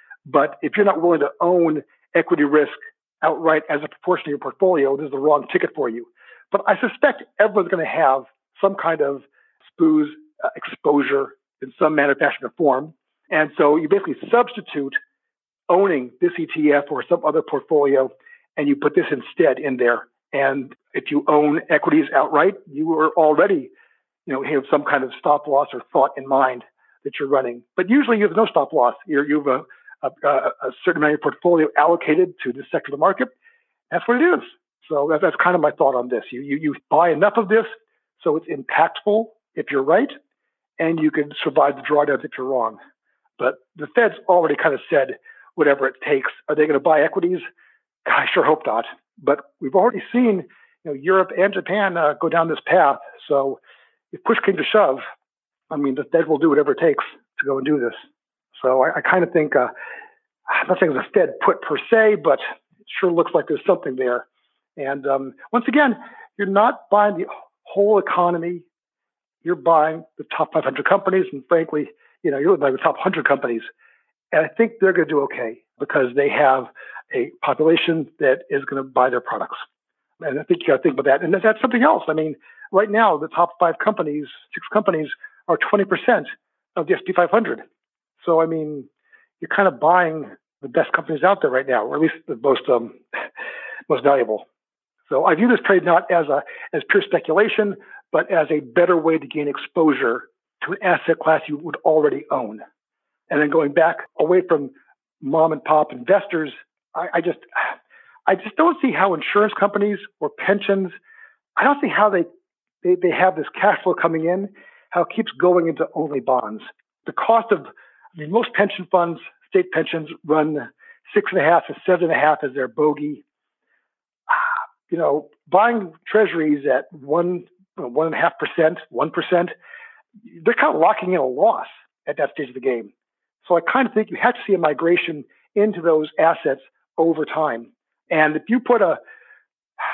But if you're not willing to own equity risk outright as a proportion of your portfolio, this is the wrong ticket for you. But I suspect everyone's going to have some kind of S P Ys uh, exposure in some manner, fashion, or form. And so you basically substitute owning this E T F or some other portfolio, and you put this instead in there. And if you own equities outright, you are already, you know, have some kind of stop loss or thought in mind that you're running. But usually you have no stop loss. You're, you have a, a, a certain amount of your portfolio allocated to this sector of the market. That's what it is. So that, that's kind of my thought on this. You, you, you buy enough of this so it's impactful if you're right, and you can survive the drawdowns if you're wrong. But the Fed's already kind of said whatever it takes. Are they going to buy equities? I sure hope not. But we've already seen, you know, Europe and Japan uh, go down this path. So if push came to shove, I mean, the Fed will do whatever it takes to go and do this. So I, I kind of think, uh, I'm not saying it's a Fed put per se, but it sure looks like there's something there. And um, once again, you're not buying the whole economy. You're buying the top five hundred companies. And frankly, you know, you're buying the top one hundred companies. And I think they're going to do okay because they have a population that is going to buy their products. And I think you got to think about that. And that's something else. I mean, right now, the top five companies, six companies, are twenty percent of the S and P five hundred. So, I mean, you're kind of buying the best companies out there right now, or at least the most um, most valuable. So I view this trade not as a as pure speculation, but as a better way to gain exposure to an asset class you would already own. And then going back away from mom and pop investors, I, I just I just don't see how insurance companies or pensions, I don't see how they, they, they have this cash flow coming in, how it keeps going into only bonds. The cost of, I mean, most pension funds, state pensions run six and a half to seven and a half as their bogey. You know, buying treasuries at one, one and a half percent, one percent, they're kind of locking in a loss at that stage of the game. So I kind of think you have to see a migration into those assets over time. And if you put a,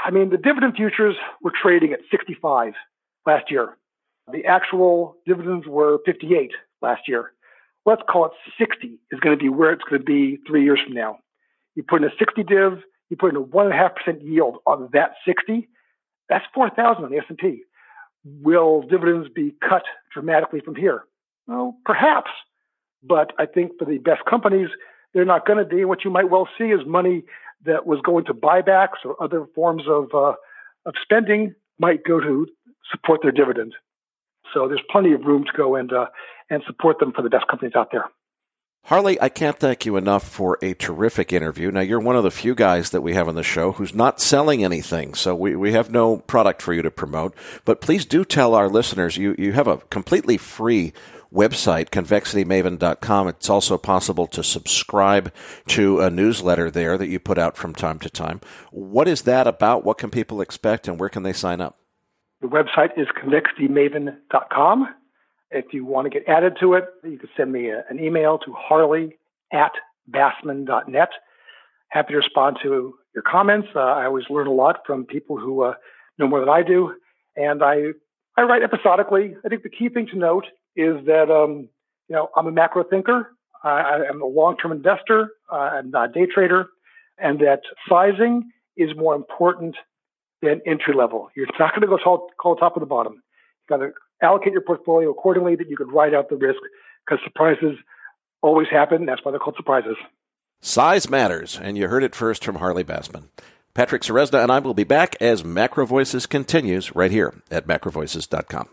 I mean, the dividend futures were trading at sixty-five last year. The actual dividends were fifty-eight last year. Let's call it sixty is going to be where it's going to be three years from now. You put in a sixty div, you put in a one point five percent yield on that sixty, that's four thousand on the S and P. Will dividends be cut dramatically from here? Well, perhaps. But I think for the best companies, they're not going to be. What you might well see is money that was going to buybacks or other forms of uh, of spending might go to support their dividend. So there's plenty of room to go and uh, and support them for the best companies out there. Harley, I can't thank you enough for a terrific interview. Now, you're one of the few guys that we have on the show who's not selling anything, so we, we have no product for you to promote. But please do tell our listeners, you, you have a completely free website, convexity maven dot com. It's also possible to subscribe to a newsletter there that you put out from time to time. What is that about? What can people expect, and where can they sign up? The website is convexity maven dot com. If you want to get added to it, you can send me a, an email to harley at bassman dot net. Happy to respond to your comments. Uh, I always learn a lot from people who uh, know more than I do. And I, I write episodically. I think the key thing to note is that, um, you know, I'm a macro thinker. I, I'm a long-term investor. Uh, I'm not a day trader. And that sizing is more important than entry level. You're not going to go call, call top of the bottom. You've got to allocate your portfolio accordingly that you could ride out the risk, because surprises always happen. That's why they're called surprises. Size matters, and you heard it first from Harley Bassman. Patrick Ceresna and I will be back as Macro Voices continues right here at macro voices dot com.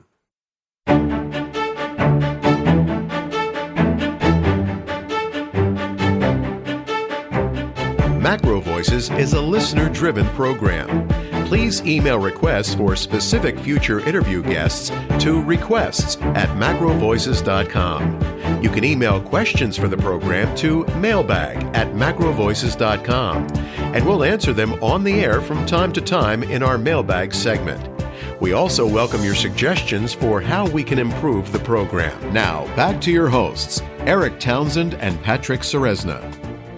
Macro Voices is a listener-driven program. Please email requests for specific future interview guests to requests at macro voices dot com. You can email questions for the program to mailbag at macro voices dot com, and we'll answer them on the air from time to time in our mailbag segment. We also welcome your suggestions for how we can improve the program. Now, back to your hosts, Eric Townsend and Patrick Ceresna.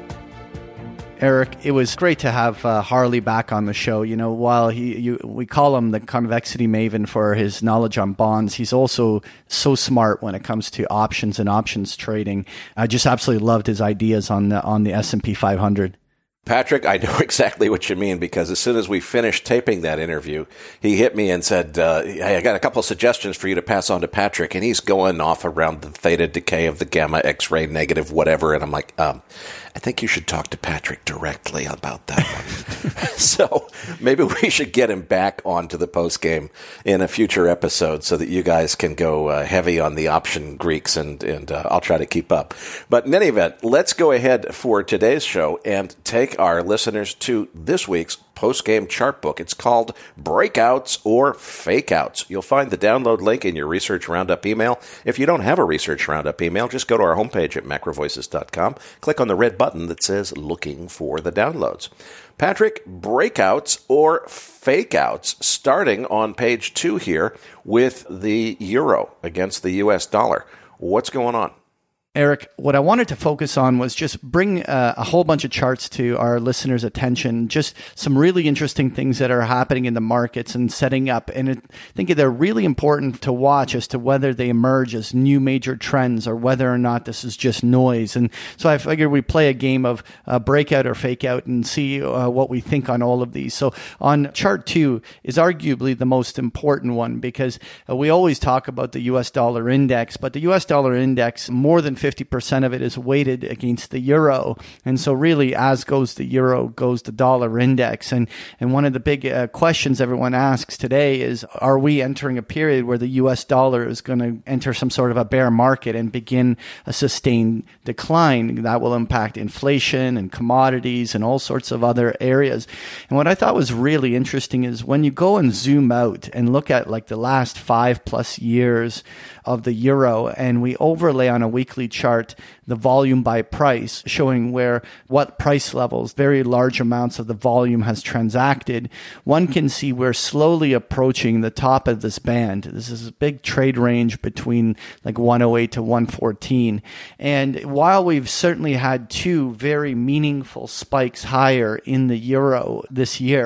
Eric, it was great to have uh, Harley back on the show. You know, while he, you, we call him the convexity maven for his knowledge on bonds, he's also so smart when it comes to options and options trading. I just absolutely loved his ideas on the on the S and P five hundred. Patrick, I know exactly what you mean, because as soon as we finished taping that interview, he hit me and said, uh, hey, I got a couple of suggestions for you to pass on to Patrick, and he's going off around the theta decay of the gamma X-ray negative whatever, and I'm like, um, I think you should talk to Patrick directly about that one. So maybe we should get him back onto the post game in a future episode so that you guys can go uh, heavy on the option Greeks, and, and uh, I'll try to keep up. But in any event, let's go ahead for today's show and take our listeners to this week's post-game chart book. It's called Breakouts or Fakeouts. You'll find the download link in your Research Roundup email. If you don't have a Research Roundup email, just go to our homepage at macro voices dot com. Click on the red button that says Looking for the Downloads. Patrick, breakouts or fakeouts, starting on page two here with the euro against the U S dollar. What's going on? Eric, what I wanted to focus on was just bring uh, a whole bunch of charts to our listeners' attention, just some really interesting things that are happening in the markets and setting up. And it, I think they're really important to watch as to whether they emerge as new major trends or whether or not this is just noise. And so I figured we play a game of uh, breakout or fake out and see uh, what we think on all of these. So on chart two is arguably the most important one, because uh, we always talk about the U S dollar index, but the U S dollar index, more than fifty percent of it is weighted against the euro. And so really, as goes the euro, goes the dollar index. And, and one of the big uh, questions everyone asks today is, are we entering a period where the U S dollar is going to enter some sort of a bear market and begin a sustained decline that will impact inflation and commodities and all sorts of other areas? And what I thought was really interesting is when you go and zoom out and look at like the last five plus years of the euro, and we overlay on a weekly chart the volume by price, showing where what price levels, very large amounts of the volume has transacted, one can see we're slowly approaching the top of this band. This is a big trade range between like one oh eight to one fourteen. And while we've certainly had two very meaningful spikes higher in the euro this year,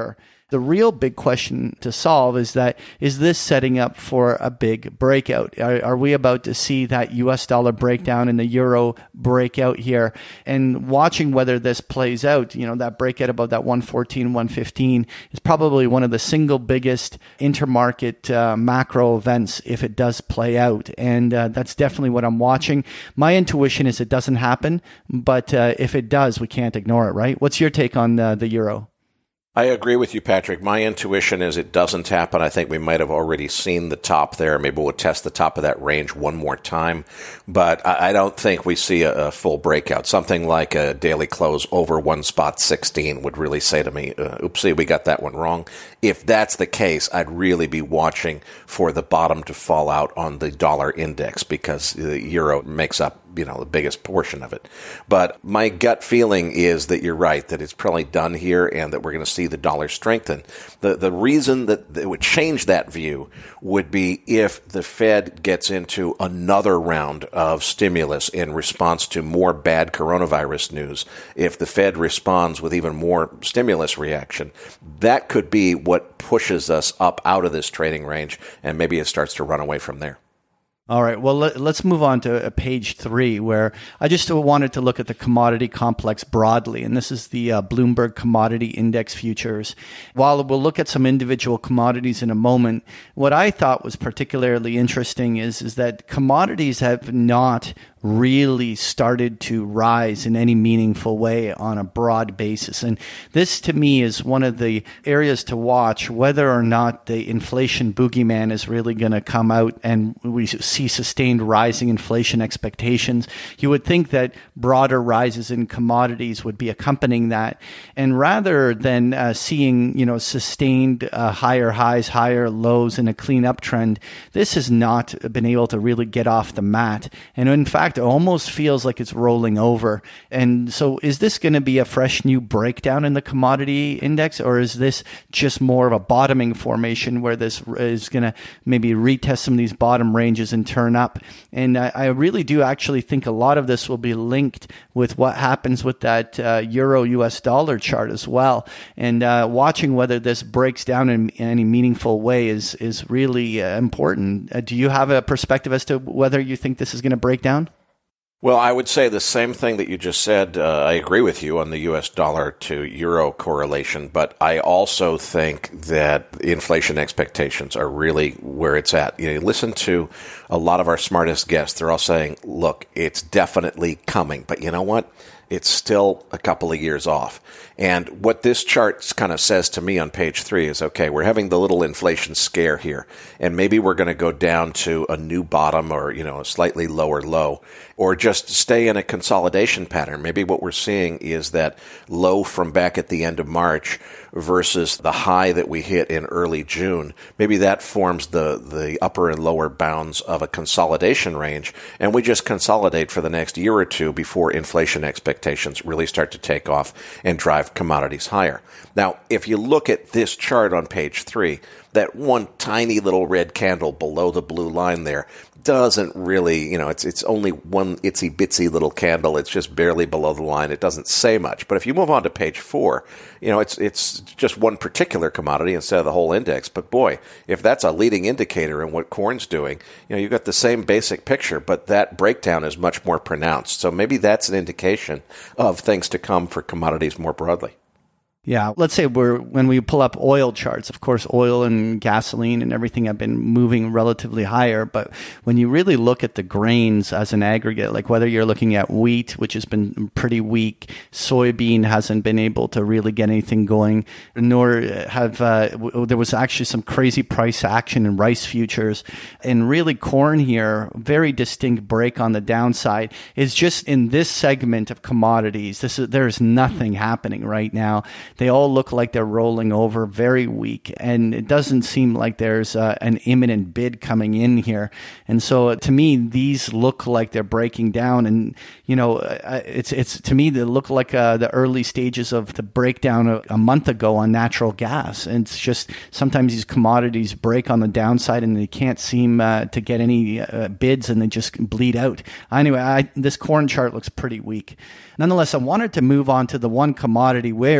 The real big question to solve is that, is this setting up for a big breakout? Are, are we about to see that U S dollar breakdown and the euro breakout here? And watching whether this plays out, you know, that breakout above that one fourteen, one fifteen is probably one of the single biggest intermarket uh, macro events if it does play out. And uh, that's definitely what I'm watching. My intuition is it doesn't happen, but uh, if it does, we can't ignore it, right? What's your take on uh, the euro? I agree with you, Patrick. My intuition is it doesn't happen. I think we might have already seen the top there. Maybe we'll test the top of that range one more time. But I don't think we see a, a full breakout. Something like a daily close over one spot sixteen would really say to me, uh, oopsie, we got that one wrong. If that's the case, I'd really be watching for the bottom to fall out on the dollar index because the euro makes up, you know, the biggest portion of it. But my gut feeling is that you're right, that it's probably done here and that we're going to see the dollar strengthen. The the reason that it would change that view would be if the Fed gets into another round of stimulus in response to more bad coronavirus news. If the Fed responds with even more stimulus reaction, that could be what pushes us up out of this trading range, and maybe it starts to run away from there. All right. Well, let, let's move on to page three, where I just wanted to look at the commodity complex broadly. And this is the uh, Bloomberg Commodity Index Futures. While we'll look at some individual commodities in a moment, what I thought was particularly interesting is, is that commodities have not really started to rise in any meaningful way on a broad basis. And this, to me, is one of the areas to watch, whether or not the inflation boogeyman is really going to come out and we see sustained rising inflation expectations. You would think that broader rises in commodities would be accompanying that. And rather than uh, seeing, you know, sustained uh, higher highs, higher lows in a clean uptrend, this has not been able to really get off the mat. And in fact, it almost feels like it's rolling over. And so is this going to be a fresh new breakdown in the commodity index, or is this just more of a bottoming formation where this is going to maybe retest some of these bottom ranges and turn up? And I, I really do actually think a lot of this will be linked with what happens with that uh, euro U S dollar chart as well. And uh, watching whether this breaks down in, in any meaningful way is, is really uh, important. Uh, do you have a perspective as to whether you think this is going to break down? Well, I would say the same thing that you just said. Uh, I agree with you on the U S dollar to euro correlation, but I also think that inflation expectations are really where it's at. You know, listen to a lot of our smartest guests. They're all saying, look, it's definitely coming, but you know what? It's still a couple of years off. And what this chart kind of says to me on page three is, okay, we're having the little inflation scare here, and maybe we're going to go down to a new bottom or, you know, a slightly lower low, or just stay in a consolidation pattern. Maybe what we're seeing is that low from back at the end of March versus the high that we hit in early June. Maybe that forms the, the upper and lower bounds of a consolidation range, and we just consolidate for the next year or two before inflation expectations really start to take off and drive commodities higher. Now, if you look at this chart on page three, that one tiny little red candle below the blue line there doesn't really, you know, it's it's only one itsy bitsy little candle. It's just barely below the line. It doesn't say much. But if you move on to page four, you know, it's it's just one particular commodity instead of the whole index. But boy, if that's a leading indicator in what corn's doing, you know, you've got the same basic picture, but that breakdown is much more pronounced. So maybe that's an indication of things to come for commodities more broadly. Yeah, let's say we're when we pull up oil charts, of course, oil and gasoline and everything have been moving relatively higher. But when you really look at the grains as an aggregate, like whether you're looking at wheat, which has been pretty weak, soybean hasn't been able to really get anything going, nor have uh, w- there was actually some crazy price action in rice futures. And really corn here, very distinct break on the downside, is just in this segment of commodities. This is, there's nothing happening right now. They all look like they're rolling over, very weak, and it doesn't seem like there's uh, an imminent bid coming in here. And so, uh, to me, these look like they're breaking down. And you know, uh, it's it's to me they look like uh, the early stages of the breakdown a, a month ago on natural gas. And it's just sometimes these commodities break on the downside, and they can't seem uh, to get any uh, bids, and they just bleed out. Anyway, I, this corn chart looks pretty weak. Nonetheless, I wanted to move on to the one commodity where there is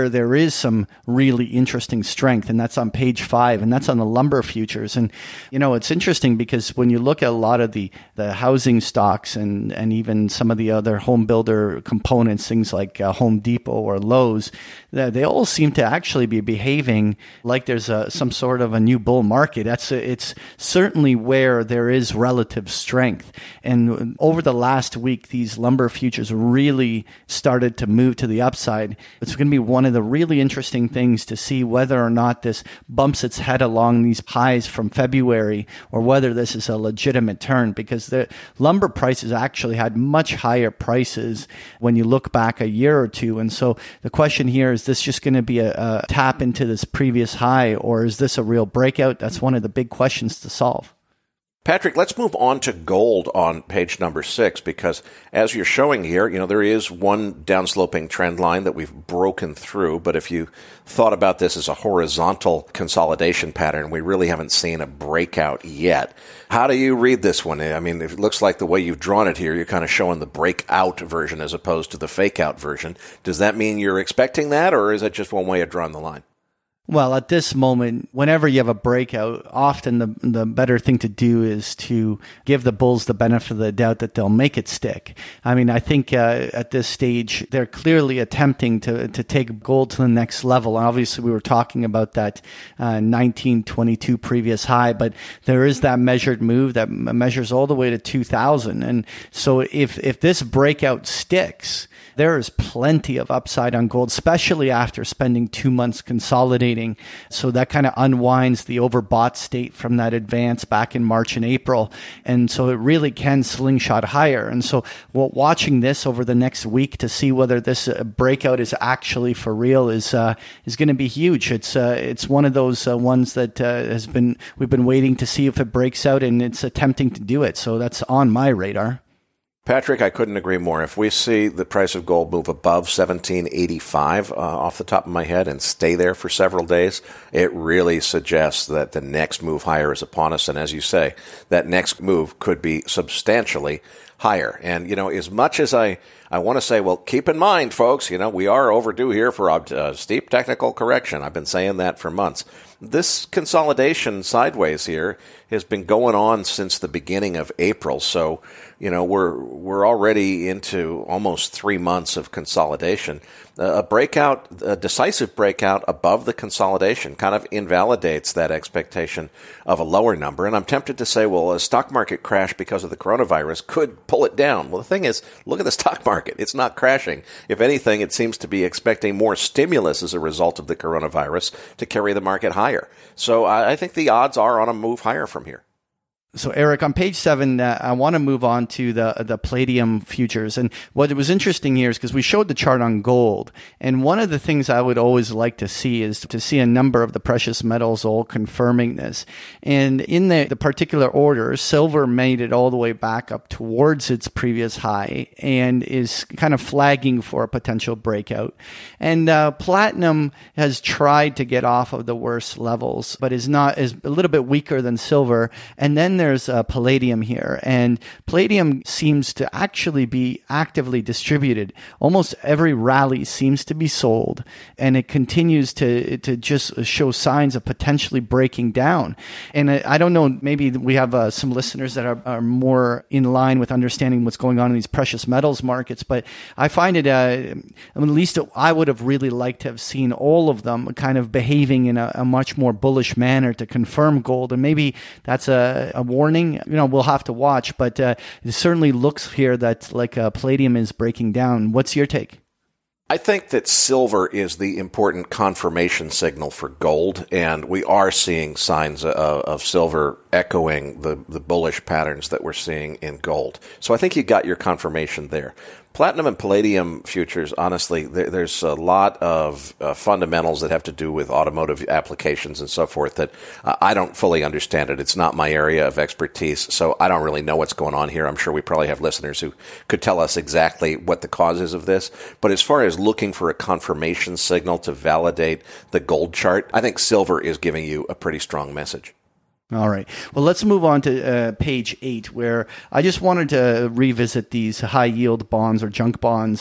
is some really interesting strength, and that's on page five, and that's on the lumber futures. And, you know, it's interesting because when you look at a lot of the, the housing stocks and, and even some of the other home builder components, things like uh, Home Depot or Lowe's, they, they all seem to actually be behaving like there's a, some sort of a new bull market. That's a, it's certainly where there is relative strength. And over the last week, these lumber futures really started to move to the upside. It's going to be one of the really interesting things to see whether or not this bumps its head along these highs from February or whether this is a legitimate turn, because the lumber prices actually had much higher prices when you look back a year or two. And so the question here, is this just going to be a, a tap into this previous high, or is this a real breakout? That's one of the big questions to solve. Patrick, let's move on to gold on page number six, because as you're showing here, you know, there is one downsloping trend line that we've broken through. But if you thought about this as a horizontal consolidation pattern, we really haven't seen a breakout yet. How do you read this one? I mean, it looks like the way you've drawn it here, you're kind of showing the breakout version as opposed to the fake out version. Does that mean you're expecting that, or is it just one way of drawing the line? Well, at this moment, whenever you have a breakout, often the the better thing to do is to give the bulls the benefit of the doubt that they'll make it stick. I mean, I think uh, at this stage, they're clearly attempting to to take gold to the next level. And obviously, we were talking about that uh, nineteen twenty-two previous high, but there is that measured move that measures all the way to two thousand. And so if if this breakout sticks, there is plenty of upside on gold, especially after spending two months consolidating. So that kind of unwinds the overbought state from that advance back in March and April. And so it really can slingshot higher. And so well, watching this over the next week to see whether this uh, breakout is actually for real is uh, is going to be huge. It's uh, it's one of those uh, ones that uh, has been we've been waiting to see if it breaks out, and it's attempting to do it. So that's on my radar. Patrick, I couldn't agree more. If we see the price of gold move above seventeen eighty-five uh, off the top of my head and stay there for several days, it really suggests that the next move higher is upon us. And as you say, that next move could be substantially higher. And, you know, as much as I, I want to say, well, keep in mind, folks, you know, we are overdue here for a steep technical correction. I've been saying that for months. This consolidation sideways here has been going on since the beginning of April. So, you know, we're we're already into almost three months of consolidation. Uh, a breakout, a decisive breakout above the consolidation kind of invalidates that expectation of a lower number. And I'm tempted to say, well, a stock market crash because of the coronavirus could pull it down. Well, the thing is, look at the stock market. It's not crashing. If anything, it seems to be expecting more stimulus as a result of the coronavirus to carry the market higher. So I, I think the odds are on a move higher from here. So, Eric, on page seven, uh, I want to move on to the the palladium futures. And what was interesting here is because we showed the chart on gold. And one of the things I would always like to see is to see a number of the precious metals all confirming this. And in the, the particular order, silver made it all the way back up towards its previous high and is kind of flagging for a potential breakout. And uh, platinum has tried to get off of the worst levels, but is not is a little bit weaker than silver. And then there's uh, palladium here, and palladium seems to actually be actively distributed. Almost every rally seems to be sold, and it continues to to just show signs of potentially breaking down. And I, I don't know, maybe we have uh, some listeners that are, are more in line with understanding what's going on in these precious metals markets, but I find it, uh, I mean, at least I would have really liked to have seen all of them kind of behaving in a, a much more bullish manner to confirm gold, and maybe that's a, a warning. You know, we'll have to watch, but uh, it certainly looks here that like uh, palladium is breaking down. What's your take? I think that silver is the important confirmation signal for gold, and we are seeing signs of, of silver echoing the, the bullish patterns that we're seeing in gold. So I think you got your confirmation there. Platinum and palladium futures, honestly, there, there's a lot of uh, fundamentals that have to do with automotive applications and so forth that uh, I don't fully understand it. It's not my area of expertise, so I don't really know what's going on here. I'm sure we probably have listeners who could tell us exactly what the cause is of this. But as far as looking for a confirmation signal to validate the gold chart, I think silver is giving you a pretty strong message. All right. Well, let's move on to uh, page eight, where I just wanted to revisit these high yield bonds or junk bonds.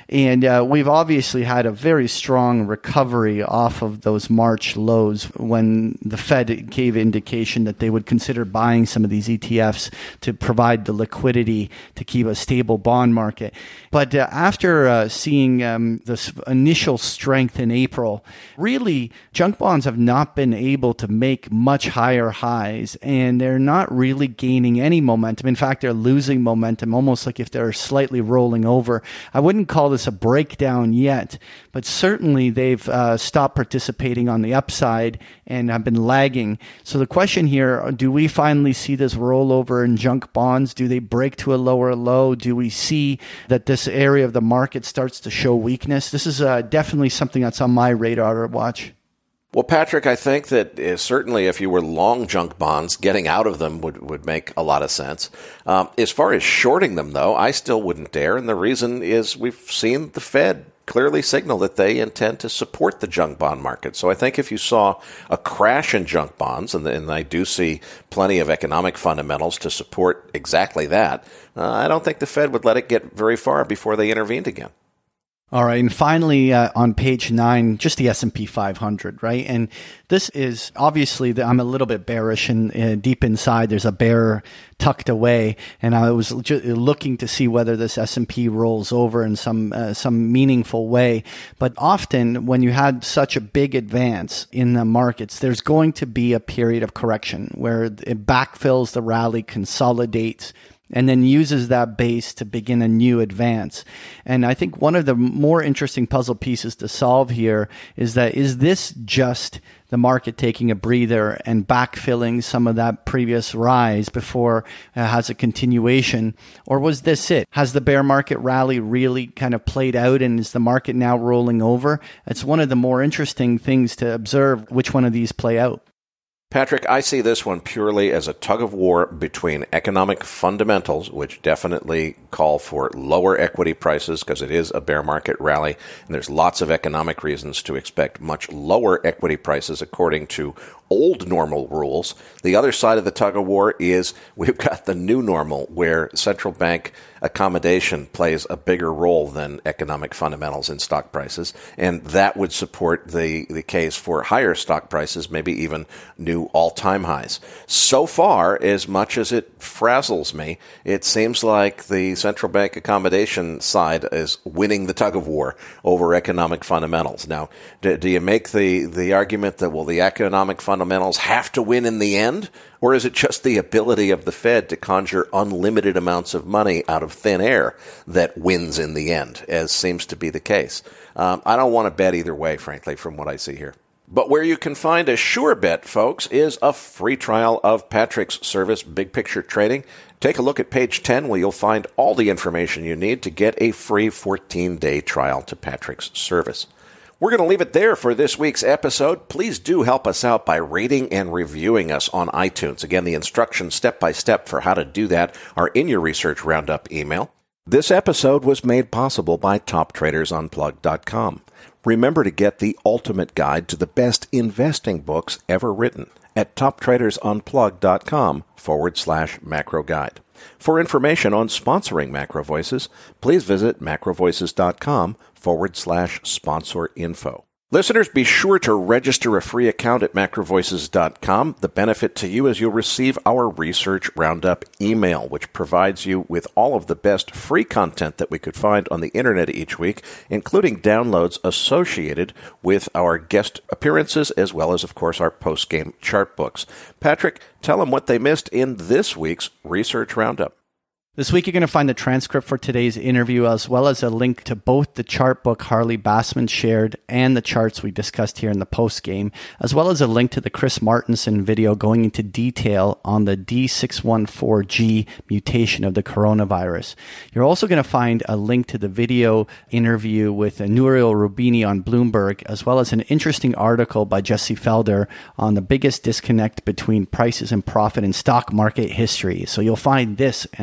And uh, we've obviously had a very strong recovery off of those March lows when the Fed gave indication that they would consider buying some of these E T Fs to provide the liquidity to keep a stable bond market. But uh, after uh, seeing um, this initial strength in April, really, junk bonds have not been able to make much higher highs, and they're not really gaining any momentum. In fact, they're losing momentum, almost like if they're slightly rolling over. I wouldn't call this a breakdown yet, but certainly they've uh, stopped participating on the upside and have been lagging. So the question here, do we finally see this rollover in junk bonds? Do they break to a lower low? Do we see that this area of the market starts to show weakness? This is uh, definitely something that's on my radar to watch. Well, Patrick, I think that uh, certainly if you were long junk bonds, getting out of them would, would make a lot of sense. Um, as far as shorting them, though, I still wouldn't dare. And the reason is we've seen the Fed clearly signal that they intend to support the junk bond market. So I think if you saw a crash in junk bonds, and, and I do see plenty of economic fundamentals to support exactly that, uh, I don't think the Fed would let it get very far before they intervened again. All right. And finally, uh, on page nine, just the S and P five hundred, right? And this is obviously, the, I'm a little bit bearish, and uh, deep inside, there's a bear tucked away. And I was ju- looking to see whether this S and P rolls over in some uh, some meaningful way. But often, when you had such a big advance in the markets, there's going to be a period of correction where it backfills the rally, consolidates, and then uses that base to begin a new advance. And I think one of the more interesting puzzle pieces to solve here is that, is this just the market taking a breather and backfilling some of that previous rise before it has a continuation? Or was this it? Has the bear market rally really kind of played out, and is the market now rolling over? It's one of the more interesting things to observe which one of these play out. Patrick, I see this one purely as a tug of war between economic fundamentals, which definitely call for lower equity prices because it is a bear market rally, and there's lots of economic reasons to expect much lower equity prices according to old normal rules. The other side of the tug of war is we've got the new normal where central bank accommodation plays a bigger role than economic fundamentals in stock prices, and that would support the, the case for higher stock prices, maybe even new all-time highs. So far, as much as it frazzles me, it seems like the central bank accommodation side is winning the tug of war over economic fundamentals. Now, do, do you make the, the argument that, well, the economic fundamentals have to win in the end? Or is it just the ability of the Fed to conjure unlimited amounts of money out of thin air that wins in the end, as seems to be the case? Um, I don't want to bet either way, frankly, from what I see here. But where you can find a sure bet, folks, is a free trial of Patrick's service, Big Picture Trading. Take a look at page ten, where you'll find all the information you need to get a free fourteen-day trial to Patrick's service. We're going to leave it there for this week's episode. Please do help us out by rating and reviewing us on iTunes. Again, the instructions step-by-step for how to do that are in your Research Roundup email. This episode was made possible by Top Traders Unplugged dot com. Remember to get the ultimate guide to the best investing books ever written at Top Traders Unplugged dot com forward slash macro guide. For information on sponsoring Macro Voices, please visit macro voices dot com forward slash sponsor info. Listeners, be sure to register a free account at macro voices dot com. The benefit to you is you'll receive our Research Roundup email, which provides you with all of the best free content that we could find on the internet each week, including downloads associated with our guest appearances, as well as, of course, our post-game chart books. Patrick, tell them what they missed in this week's Research Roundup. This week, you're going to find the transcript for today's interview, as well as a link to both the chart book Harley Bassman shared and the charts we discussed here in the post game, as well as a link to the Chris Martenson video going into detail on the D six one four G mutation of the coronavirus. You're also going to find a link to the video interview with Nouriel Roubini on Bloomberg, as well as an interesting article by Jesse Felder on the biggest disconnect between prices and profit in stock market history. So you'll find this and so much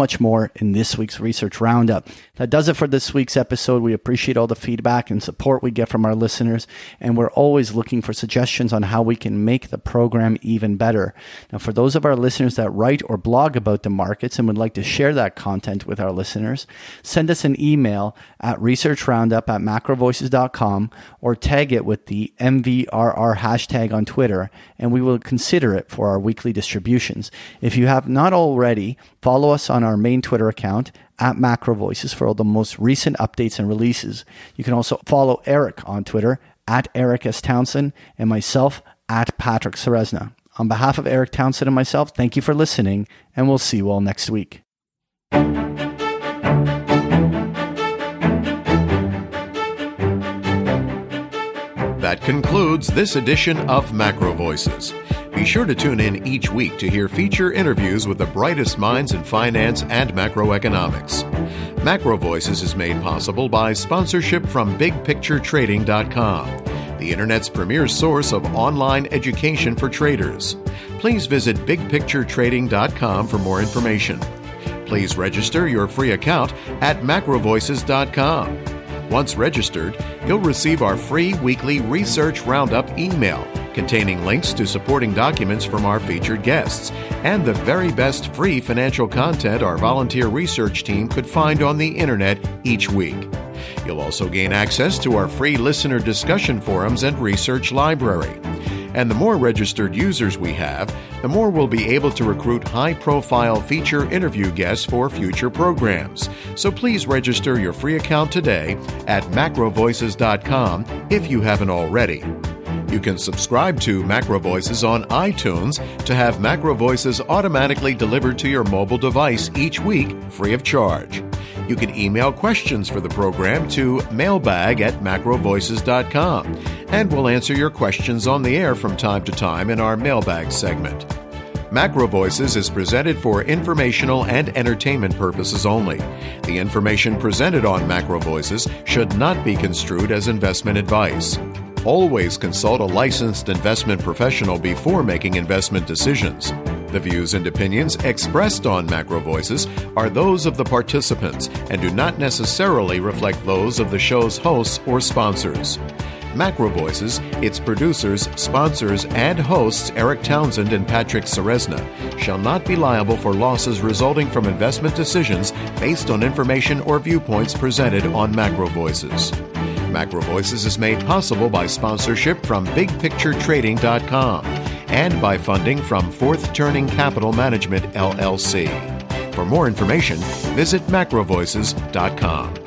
much more in this week's Research Roundup. That does it for this week's episode. We appreciate all the feedback and support we get from our listeners, and we're always looking for suggestions on how we can make the program even better. Now, for those of our listeners that write or blog about the markets and would like to share that content with our listeners, send us an email at researchroundup at macrovoices dot com or tag it with the M V R R hashtag on Twitter, and we will consider it for our weekly distributions. If you have not already, follow us on our main Twitter account at MacroVoices for all the most recent updates and releases. You can also follow Eric on Twitter at Eric S. Townsend and myself at Patrick Ceresna. On behalf of Eric Townsend and myself, thank you for listening, and we'll see you all next week. That concludes this edition of Macro Voices. Be sure to tune in each week to hear feature interviews with the brightest minds in finance and macroeconomics. Macro Voices is made possible by sponsorship from big picture trading dot com, the Internet's premier source of online education for traders. Please visit big picture trading dot com for more information. Please register your free account at macro voices dot com. Once registered, you'll receive our free weekly Research Roundup email containing links to supporting documents from our featured guests and the very best free financial content our volunteer research team could find on the Internet each week. You'll also gain access to our free listener discussion forums and research library. And the more registered users we have, the more we'll be able to recruit high-profile feature interview guests for future programs. So please register your free account today at macro voices dot com if you haven't already. You can subscribe to Macro Voices on iTunes to have Macro Voices automatically delivered to your mobile device each week free of charge. You can email questions for the program to mailbag at macro voices dot com, and we'll answer your questions on the air from time to time in our mailbag segment. Macro Voices is presented for informational and entertainment purposes only. The information presented on Macro Voices should not be construed as investment advice. Always consult a licensed investment professional before making investment decisions. The views and opinions expressed on Macro Voices are those of the participants and do not necessarily reflect those of the show's hosts or sponsors. Macro Voices, its producers, sponsors, and hosts Eric Townsend and Patrick Ceresna shall not be liable for losses resulting from investment decisions based on information or viewpoints presented on Macro Voices. Macro Voices is made possible by sponsorship from big picture trading dot com and by funding from Fourth Turning Capital Management, L L C. For more information, visit macro voices dot com.